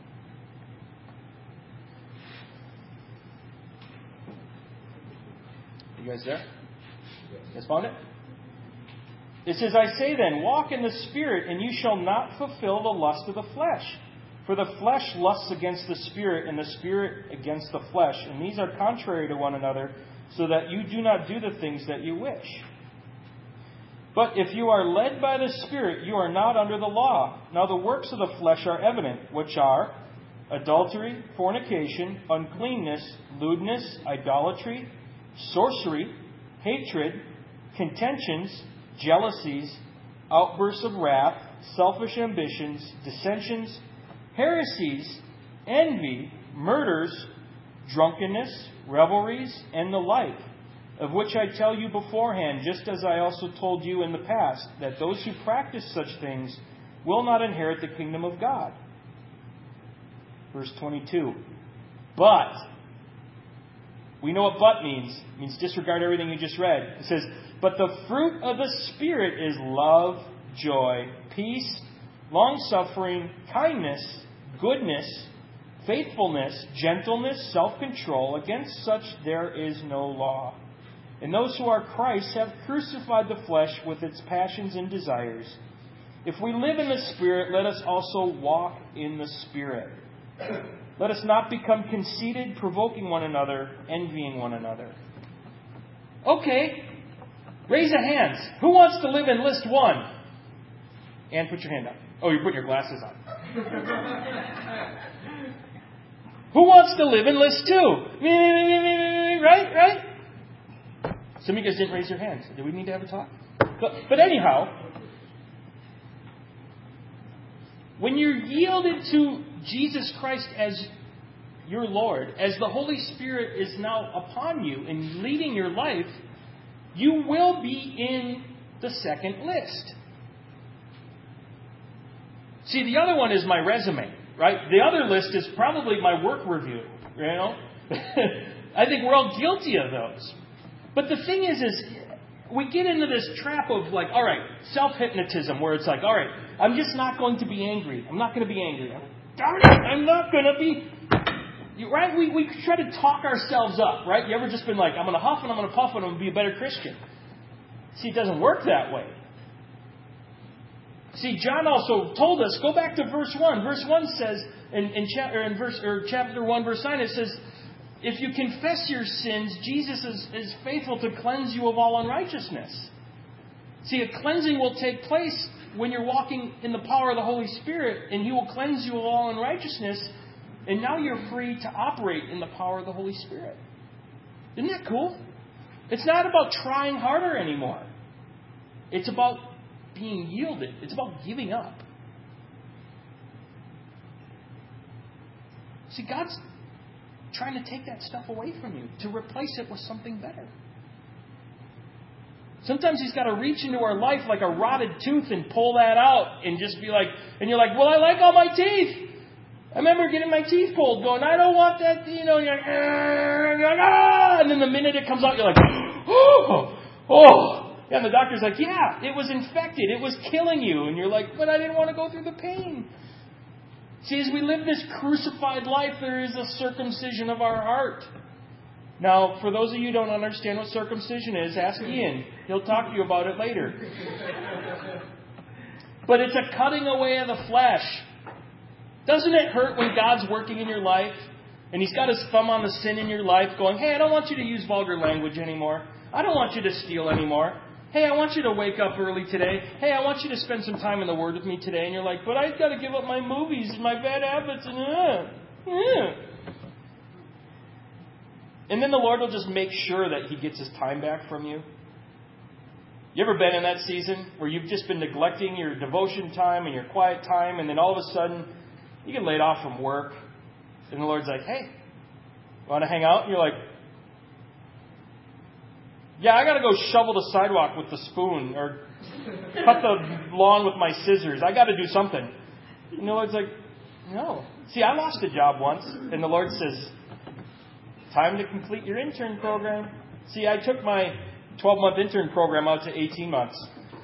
You guys there? You guys found it? It says, I say then, walk in the Spirit, and you shall not fulfill the lust of the flesh. For the flesh lusts against the Spirit, and the Spirit against the flesh. And these are contrary to one another, so that you do not do the things that you wish. But if you are led by the Spirit, you are not under the law. Now the works of the flesh are evident, which are adultery, fornication, uncleanness, lewdness, idolatry, sorcery, hatred, contentions, jealousies, outbursts of wrath, selfish ambitions, dissensions, heresies, envy, murders, drunkenness, revelries, and the like, of which I tell you beforehand, just as I also told you in the past, that those who practice such things will not inherit the kingdom of God. Verse 22. But, we know what but means. It means disregard everything you just read. It says, but the fruit of the Spirit is love, joy, peace, long-suffering, kindness, goodness, faithfulness, gentleness, self-control. Against such there is no law. And those who are Christ's have crucified the flesh with its passions and desires. If we live in the Spirit, let us also walk in the Spirit. Let us not become conceited, provoking one another, envying one another. Okay, raise your hands. Who wants to live in list 1? And put your hand up. Oh, you're putting your glasses on. Who wants to live in list 2? Right? Some of you guys didn't raise your hands. Do we need to have a talk? But anyhow, when you're yielded to Jesus Christ as your Lord, as the Holy Spirit is now upon you and leading your life, you will be in the second list. See, the other one is my resume, right? The other list is probably my work review, you know? I think we're all guilty of those. But the thing is we get into this trap of like, all right, self-hypnotism, where it's like, all right, I'm just not going to be angry. I'm not going to be angry. Darn it, I'm not going to be... Right? We try to talk ourselves up, right? You ever just been like, I'm going to huff and I'm going to puff and I'm going to be a better Christian? See, it doesn't work that way. See, John also told us, go back to verse 1. Verse 1 says, chapter 1, verse 9, it says, if you confess your sins, Jesus is faithful to cleanse you of all unrighteousness. See, a cleansing will take place when you're walking in the power of the Holy Spirit, and He will cleanse you of all unrighteousness, and now you're free to operate in the power of the Holy Spirit. Isn't that cool? It's not about trying harder anymore. It's about being yielded. It's about giving up. See, God's trying to take that stuff away from you to replace it with something better. Sometimes He's got to reach into our life like a rotted tooth and pull that out and just be like, and you're like, well, I like all my teeth. I remember getting my teeth pulled going, I don't want that, you know, and you're like, ah! And then the minute it comes out, you're like, oh. And the doctor's like, yeah, it was infected. It was killing you. And you're like, but I didn't want to go through the pain. See, as we live this crucified life, there is a circumcision of our heart. Now, for those of you who don't understand what circumcision is, ask Ian. He'll talk to you about it later. But it's a cutting away of the flesh. Doesn't it hurt when God's working in your life and He's got His thumb on the sin in your life going, hey, I don't want you to use vulgar language anymore. I don't want you to steal anymore. Hey, I want you to wake up early today. Hey, I want you to spend some time in the Word with me today. And you're like, but I've got to give up my movies and my bad habits. And then the Lord will just make sure that He gets His time back from you. You ever been in that season where you've just been neglecting your devotion time and your quiet time, and then all of a sudden you get laid off from work, and the Lord's like, hey, want to hang out? And you're like, yeah, I got to go shovel the sidewalk with the spoon or cut the lawn with my scissors. I got to do something. And the Lord's like, no. See, I lost a job once, and the Lord says, time to complete your intern program. See, I took my 12-month intern program out to 18 months.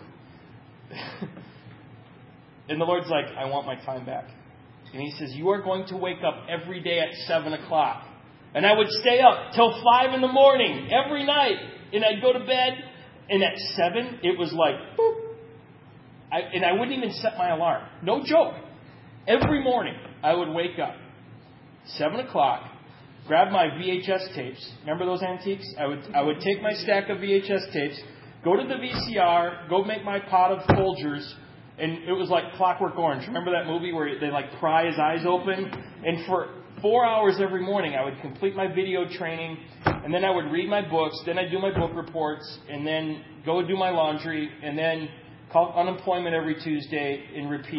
And the Lord's like, I want my time back. And He says, you are going to wake up every day at 7 o'clock. And I would stay up till 5 in the morning every night. And I'd go to bed. And at 7, it was like, boop. And I wouldn't even set my alarm. No joke. Every morning, I would wake up. 7 o'clock. Grab my VHS tapes. Remember those antiques? I would take my stack of VHS tapes, go to the VCR, go make my pot of Folgers, and it was like Clockwork Orange. Remember that movie where they like pry his eyes open? And for 4 hours every morning, I would complete my video training, and then I would read my books, then I'd do my book reports, and then go do my laundry, and then call unemployment every Tuesday and repeat.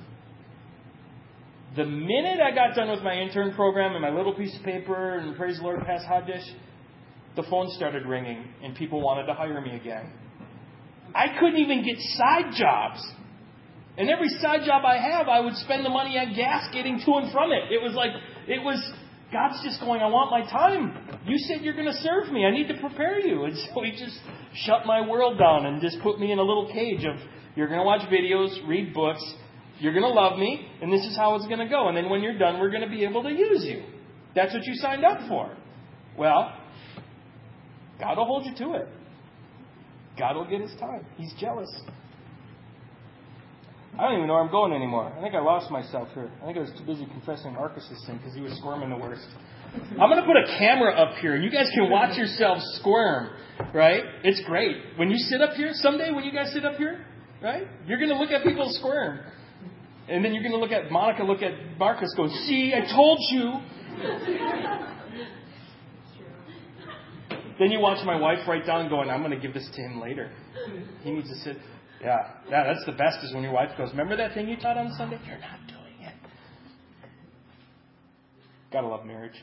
The minute I got done with my intern program and my little piece of paper and praise the Lord, pass Hadish, the phone started ringing and people wanted to hire me again. I couldn't even get side jobs. And every side job I have, I would spend the money on gas getting to and from it. It was God's just going, I want my time. You said you're going to serve me. I need to prepare you. And so He just shut my world down and just put me in a little cage of, you're going to watch videos, read books, you're going to love me, and this is how it's going to go. And then when you're done, we're going to be able to use you. That's what you signed up for. Well, God will hold you to it. God will get His time. He's jealous. I don't even know where I'm going anymore. I think I lost myself here. I think I was too busy confessing Marcus's sin because he was squirming the worst. I'm going to put a camera up here, and you guys can watch yourselves squirm, right? It's great. When you sit up here, someday when you guys sit up here, right, you're going to look at people squirm. And then you're going to look at Monica, look at Marcus, go, see, I told you. Then you watch my wife write down going, I'm going to give this to him later. He needs to sit. Yeah, that's the best is when your wife goes, remember that thing you taught on Sunday? You're not doing it. Gotta love marriage.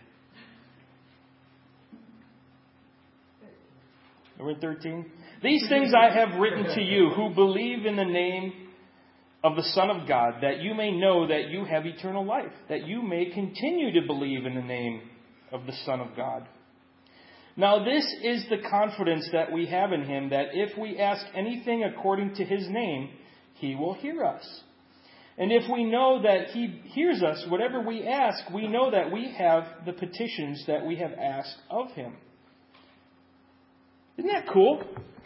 Number 13. These things I have written to you who believe in the name of the Son of God, that you may know that you have eternal life, that you may continue to believe in the name of the Son of God. Now this is the confidence that we have in Him, that if we ask anything according to His name, He will hear us. And if we know that He hears us, whatever we ask, we know that we have the petitions that we have asked of Him. Isn't that cool?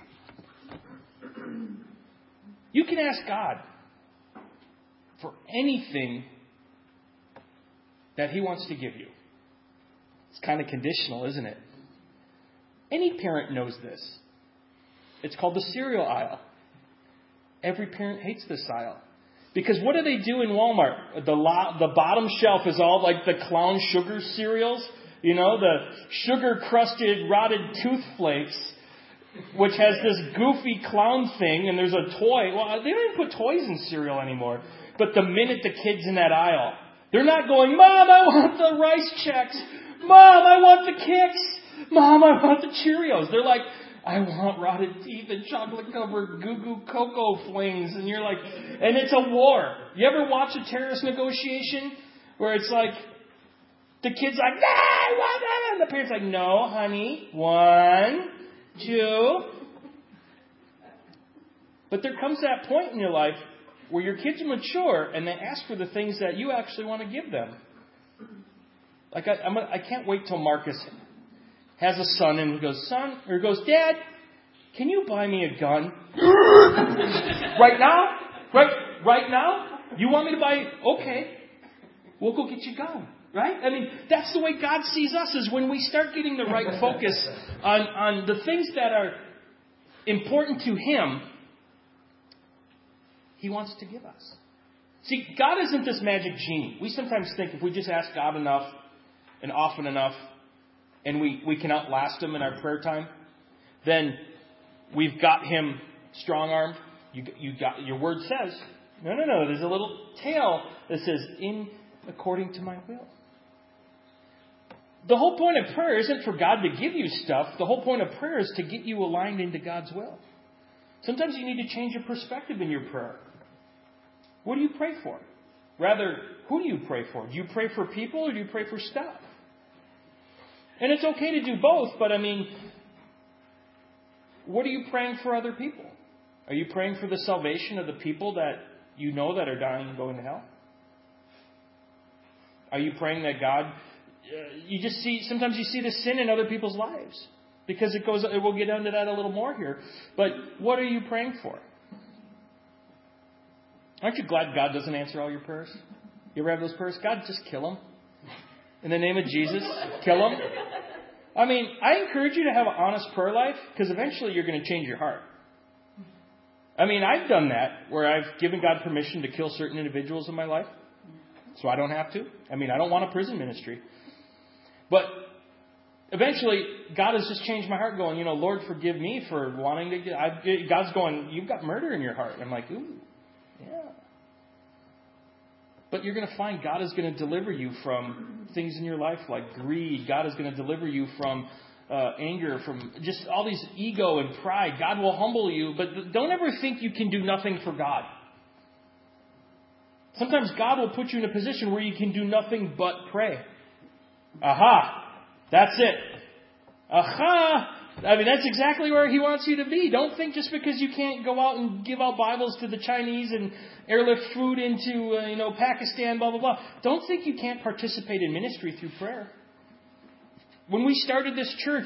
You can ask God for anything that He wants to give you. It's kind of conditional, isn't it? Any parent knows this. It's called the cereal aisle. Every parent hates this aisle. Because what do they do in Walmart? The bottom shelf is all like the Clown Sugar cereals. You know, the sugar-crusted, rotted tooth flakes, which has this goofy clown thing, and there's a toy. Well, they don't even put toys in cereal anymore. But the minute the kid's in that aisle, they're not going, Mom, I want the Rice Chex. Mom, I want the Kix. Mom, I want the Cheerios. They're like, I want rotted teeth and chocolate-covered goo-goo cocoa flings. And you're like, and it's a war. You ever watch a terrorist negotiation where it's like, the kid's like, nah, I want that. And the parent's like, no, honey. 1, 2. But there comes that point in your life where your kids are mature and they ask for the things that you actually want to give them. Like I can't wait till Marcus has a son and he goes, son, or he goes, Dad, can you buy me a gun? Right now? Right now? You want me to buy? Okay. We'll go get you a gun. Right? I mean, that's the way God sees us, is when we start getting the right focus on the things that are important to Him, He wants to give us. See, God isn't this magic genie. We sometimes think if we just ask God enough and often enough, and we can outlast Him in our prayer time, then we've got Him strong-armed. Your word says, no. There's a little tail that says, according to my will. The whole point of prayer isn't for God to give you stuff. The whole point of prayer is to get you aligned into God's will. Sometimes you need to change your perspective in your prayer. What do you pray for? Rather, who do you pray for? Do you pray for people or do you pray for stuff? And it's okay to do both, but I mean, what are you praying for other people? Are you praying for the salvation of the people that you know that are dying and going to hell? Are you praying that God... sometimes you see the sin in other people's lives. Because we'll get into that a little more here. But what are you praying for? Aren't you glad God doesn't answer all your prayers? You ever have those prayers? God, just kill them. In the name of Jesus, kill them. I mean, I encourage you to have an honest prayer life, because eventually you're going to change your heart. I mean, I've done that, where I've given God permission to kill certain individuals in my life, so I don't have to. I mean, I don't want a prison ministry. But eventually, God has just changed my heart, going, Lord, forgive me for wanting to God's going, you've got murder in your heart. And I'm like, ooh, yeah. But you're going to find God is going to deliver you from things in your life like greed. God is going to deliver you from anger, from just all these ego and pride. God will humble you, but don't ever think you can do nothing for God. Sometimes God will put you in a position where you can do nothing but pray. Aha! That's it. Aha! I mean, that's exactly where He wants you to be. Don't think just because you can't go out and give out Bibles to the Chinese and airlift food into, Pakistan, blah, blah, blah. Don't think you can't participate in ministry through prayer. When we started this church,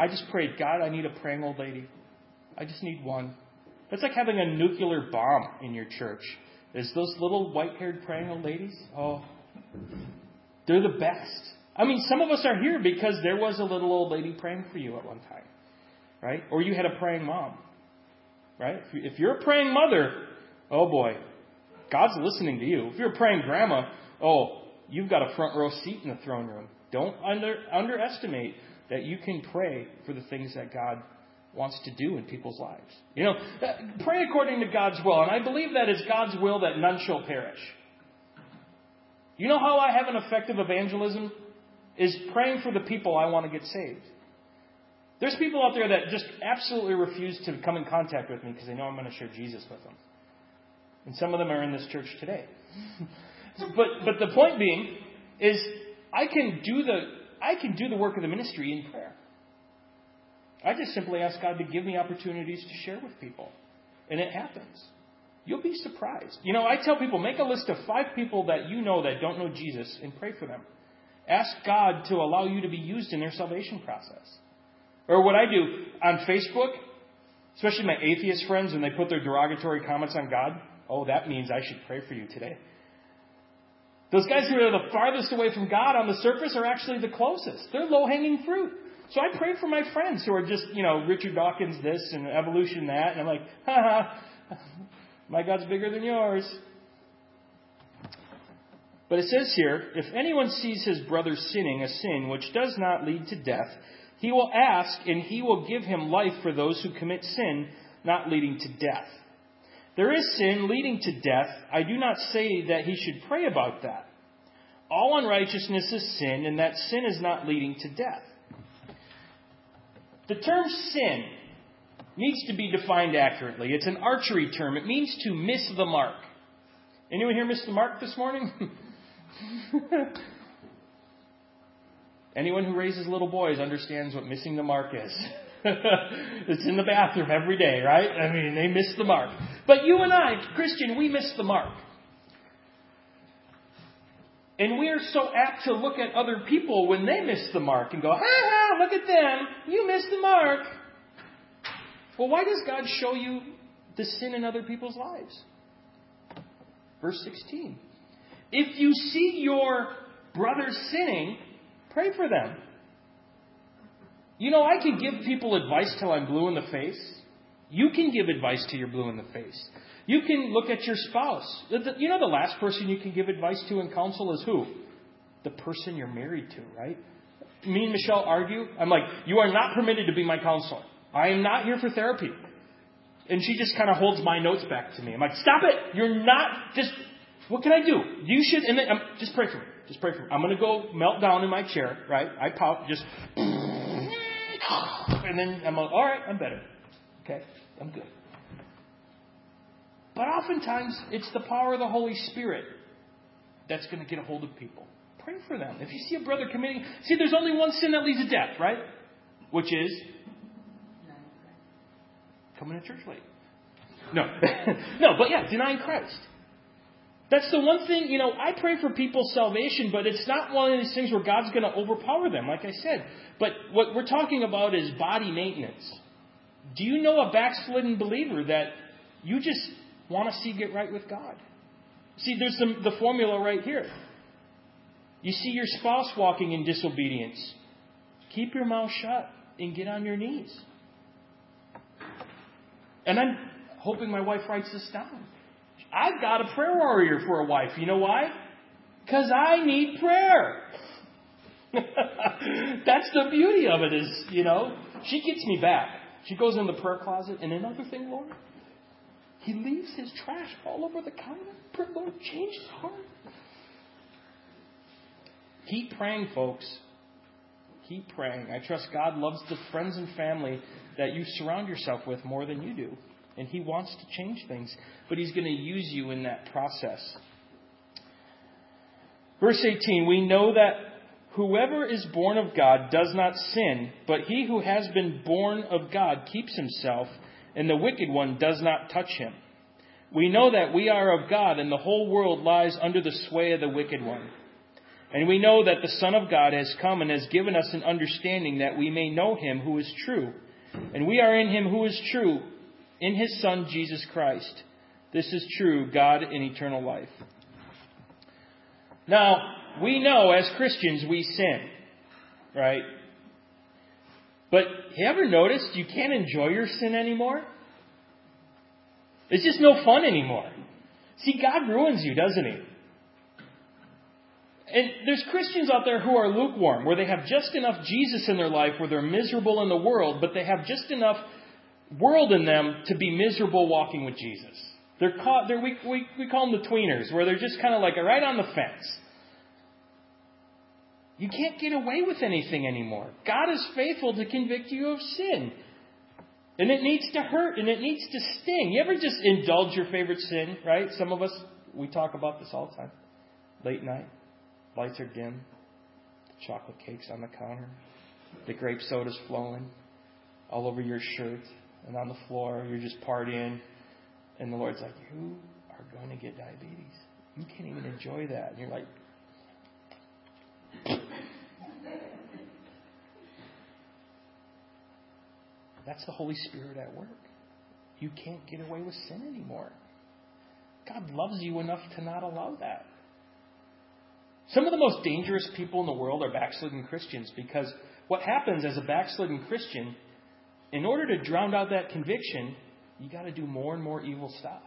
I just prayed, God, I need a praying old lady. I just need one. That's like having a nuclear bomb in your church. There's those little white-haired praying old ladies. Oh, they're the best. I mean, some of us are here because there was a little old lady praying for you at one time, right? Or you had a praying mom, right? If you're a praying mother, oh boy, God's listening to you. If you're a praying grandma, oh, you've got a front row seat in the throne room. Don't underestimate that you can pray for the things that God wants to do in people's lives. You know, pray according to God's will. And I believe that it's God's will that none shall perish. You know how I have an effective evangelism? Is praying for the people I want to get saved. There's people out there that just absolutely refuse to come in contact with me because they know I'm going to share Jesus with them. And some of them are in this church today. But the point being is I can do the work of the ministry in prayer. I just simply ask God to give me opportunities to share with people. And it happens. You'll be surprised. You know, I tell people, make a list of 5 people that you know that don't know Jesus and pray for them. Ask God to allow you to be used in their salvation process. Or what I do on Facebook, especially my atheist friends, when they put their derogatory comments on God, oh, that means I should pray for you today. Those guys who are the farthest away from God on the surface are actually the closest. They're low-hanging fruit. So I pray for my friends who are just, Richard Dawkins this and evolution that. And I'm like, my God's bigger than yours. But it says here, if anyone sees his brother sinning a sin which does not lead to death, he will ask and he will give him life for those who commit sin not leading to death. There is sin leading to death. I do not say that he should pray about that. All unrighteousness is sin, and that sin is not leading to death. The term sin needs to be defined accurately. It's an archery term. It means to miss the mark. Anyone here miss the mark this morning? Anyone who raises little boys understands what missing the mark is. It's in the bathroom every day, right? I mean, they miss the mark. But you and I, Christian, we miss the mark. And we are so apt to look at other people when they miss the mark and go, look at them. You missed the mark. Well, why does God show you the sin in other people's lives? Verse 16. If you see your brother sinning, pray for them. I can give people advice till I'm blue in the face. You can give advice till you're blue in the face. You can look at your spouse. The last person you can give advice to and counsel is who? The person you're married to, right? Me and Michelle argue. I'm like, you are not permitted to be my counselor. I am not here for therapy. And she just kind of holds my notes back to me. I'm like, stop it. You're not just... What can I do? You should... And then, just pray for me. Just pray for me. I'm going to go melt down in my chair, right? I pout. Just... And then I'm like, all right, I'm better. Okay, I'm good. But oftentimes, it's the power of the Holy Spirit that's going to get a hold of people. Pray for them. If you see a brother committing... See, there's only one sin that leads to death, right? Which is... coming to church late. No. Denying Christ. That's the one thing, I pray for people's salvation, but it's not one of these things where God's going to overpower them, like I said. But what we're talking about is body maintenance. Do you know a backslidden believer that you just want to see get right with God? See, there's the formula right here. You see your spouse walking in disobedience. Keep your mouth shut and get on your knees. And I'm hoping my wife writes this down. I've got a prayer warrior for a wife. You know why? Because I need prayer. That's the beauty of it is, she gets me back. She goes in the prayer closet. And another thing, Lord, he leaves his trash all over the counter. Lord, change his heart. Keep praying, folks. Keep praying. I trust God loves the friends and family that you surround yourself with more than you do. And He wants to change things. But He's going to use you in that process. Verse 18, we know that whoever is born of God does not sin, but he who has been born of God keeps himself, and the wicked one does not touch him. We know that we are of God, and the whole world lies under the sway of the wicked one. And we know that the Son of God has come and has given us an understanding that we may know Him who is true. And we are in Him who is true, in His Son, Jesus Christ. This is true, God in eternal life. Now, we know as Christians we sin, right? But have you ever noticed you can't enjoy your sin anymore? It's just no fun anymore. See, God ruins you, doesn't He? And there's Christians out there who are lukewarm, where they have just enough Jesus in their life, where they're miserable in the world, but they have just enough world in them to be miserable walking with Jesus. We call them the tweeners, where they're just kind of like right on the fence. You can't get away with anything anymore. God is faithful to convict you of sin. And it needs to hurt, and it needs to sting. You ever just indulge your favorite sin, right? Some of us, we talk about this all the time. Late night. Lights are dim. The chocolate cake's on the counter. The grape soda's flowing all over your shirt and on the floor. You're just partying. And the Lord's like, you are going to get diabetes. You can't even enjoy that. And you're like, that's the Holy Spirit at work. You can't get away with sin anymore. God loves you enough to not allow that. Some of the most dangerous people in the world are backslidden Christians, because what happens as a backslidden Christian, in order to drown out that conviction, you got to do more and more evil stuff.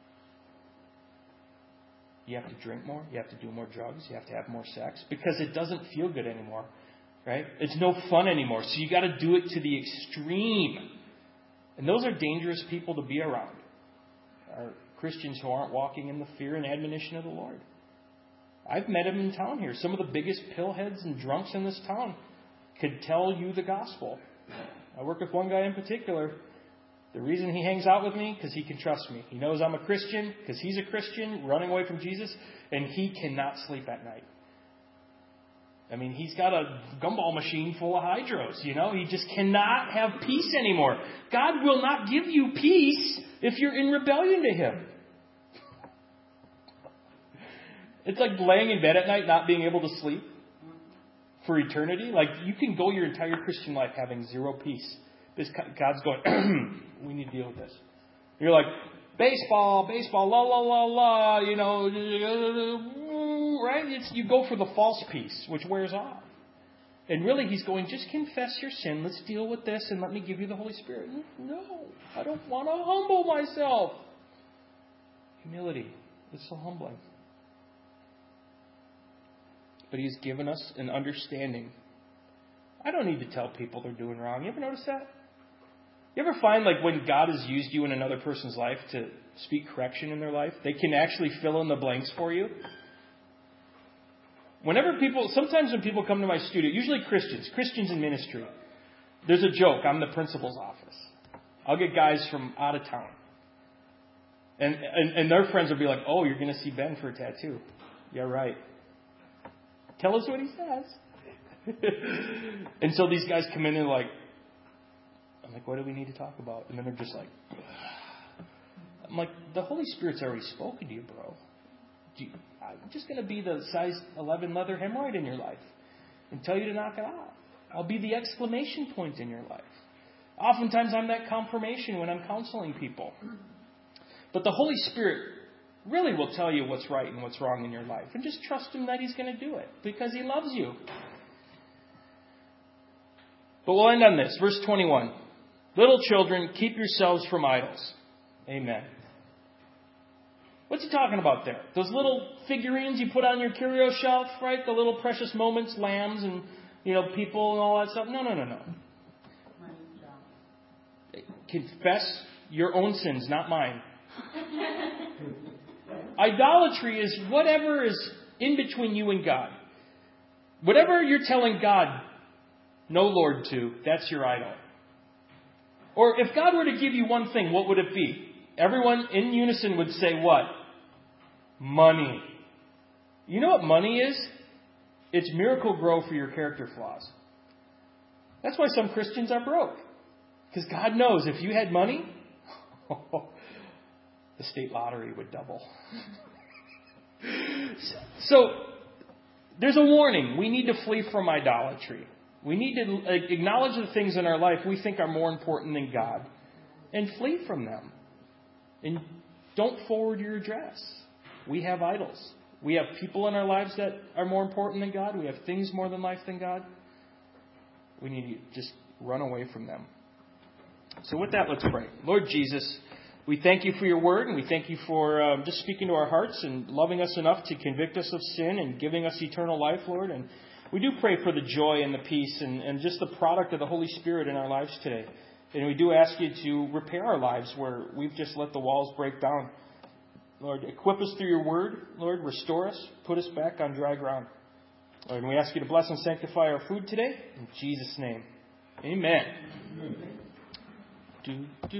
You have to drink more. You have to do more drugs. You have to have more sex, because it doesn't feel good anymore, right? It's no fun anymore. So you got to do it to the extreme. And those are dangerous people to be around. Are Christians who aren't walking in the fear and admonition of the Lord. I've met them in town here. Some of the biggest pillheads and drunks in this town could tell you the gospel. I work with one guy in particular. The reason he hangs out with me, because he can trust me. He knows I'm a Christian, because he's a Christian running away from Jesus, and he cannot sleep at night. I mean, he's got a gumball machine full of hydros, you know. He just cannot have peace anymore. God will not give you peace if you're in rebellion to Him. It's like laying in bed at night not being able to sleep for eternity. Like, you can go your entire Christian life having zero peace. God's going, we need to deal with this. You're like, baseball, la, la, la, la, you know, right? You go for the false peace, which wears off. And really, He's going, just confess your sin. Let's deal with this, and let me give you the Holy Spirit. No, I don't want to humble myself. Humility. It's so humbling. But He's given us an understanding. I don't need to tell people they're doing wrong. You ever notice that? You ever find, like, when God has used you in another person's life to speak correction in their life, they can actually fill in the blanks for you? Sometimes when people come to my studio, usually Christians in ministry, there's a joke. I'm the principal's office. I'll get guys from out of town. And their friends will be like, oh, you're going to see Ben for a tattoo. Yeah, right. Tell us what he says. And so these guys come in and I'm like, what do we need to talk about? And then they're just like, I'm like, the Holy Spirit's already spoken to you, bro. I'm just going to be the size 11 leather hemorrhoid in your life and tell you to knock it off. I'll be the exclamation point in your life. Oftentimes I'm that confirmation when I'm counseling people. But the Holy Spirit really will tell you what's right and what's wrong in your life. And just trust Him that He's going to do it because He loves you. But we'll end on this. Verse 21. Little children, keep yourselves from idols. Amen. What's He talking about there? Those little figurines you put on your curio shelf, right? The little precious moments, lambs and, people and all that stuff. No. Confess your own sins, not mine. Idolatry is whatever is in between you and God. Whatever you're telling God, no Lord to, that's your idol. Or if God were to give you one thing, what would it be? Everyone in unison would say what? Money. You know what money is? It's Miracle-Gro for your character flaws. That's why some Christians are broke. Because God knows if you had money, the state lottery would double. So, there's a warning. We need to flee from idolatry. We need to acknowledge the things in our life we think are more important than God and flee from them. And don't forward your address. We have idols. We have people in our lives that are more important than God. We have things more than life than God. We need to just run away from them. So with that, let's pray. Lord Jesus, we thank you for your word, and we thank you for just speaking to our hearts and loving us enough to convict us of sin and giving us eternal life, Lord. And we do pray for the joy and the peace and just the product of the Holy Spirit in our lives today. And we do ask you to repair our lives where we've just let the walls break down. Lord, equip us through your word. Lord, restore us. Put us back on dry ground. Lord, and we ask you to bless and sanctify our food today. In Jesus' name, amen.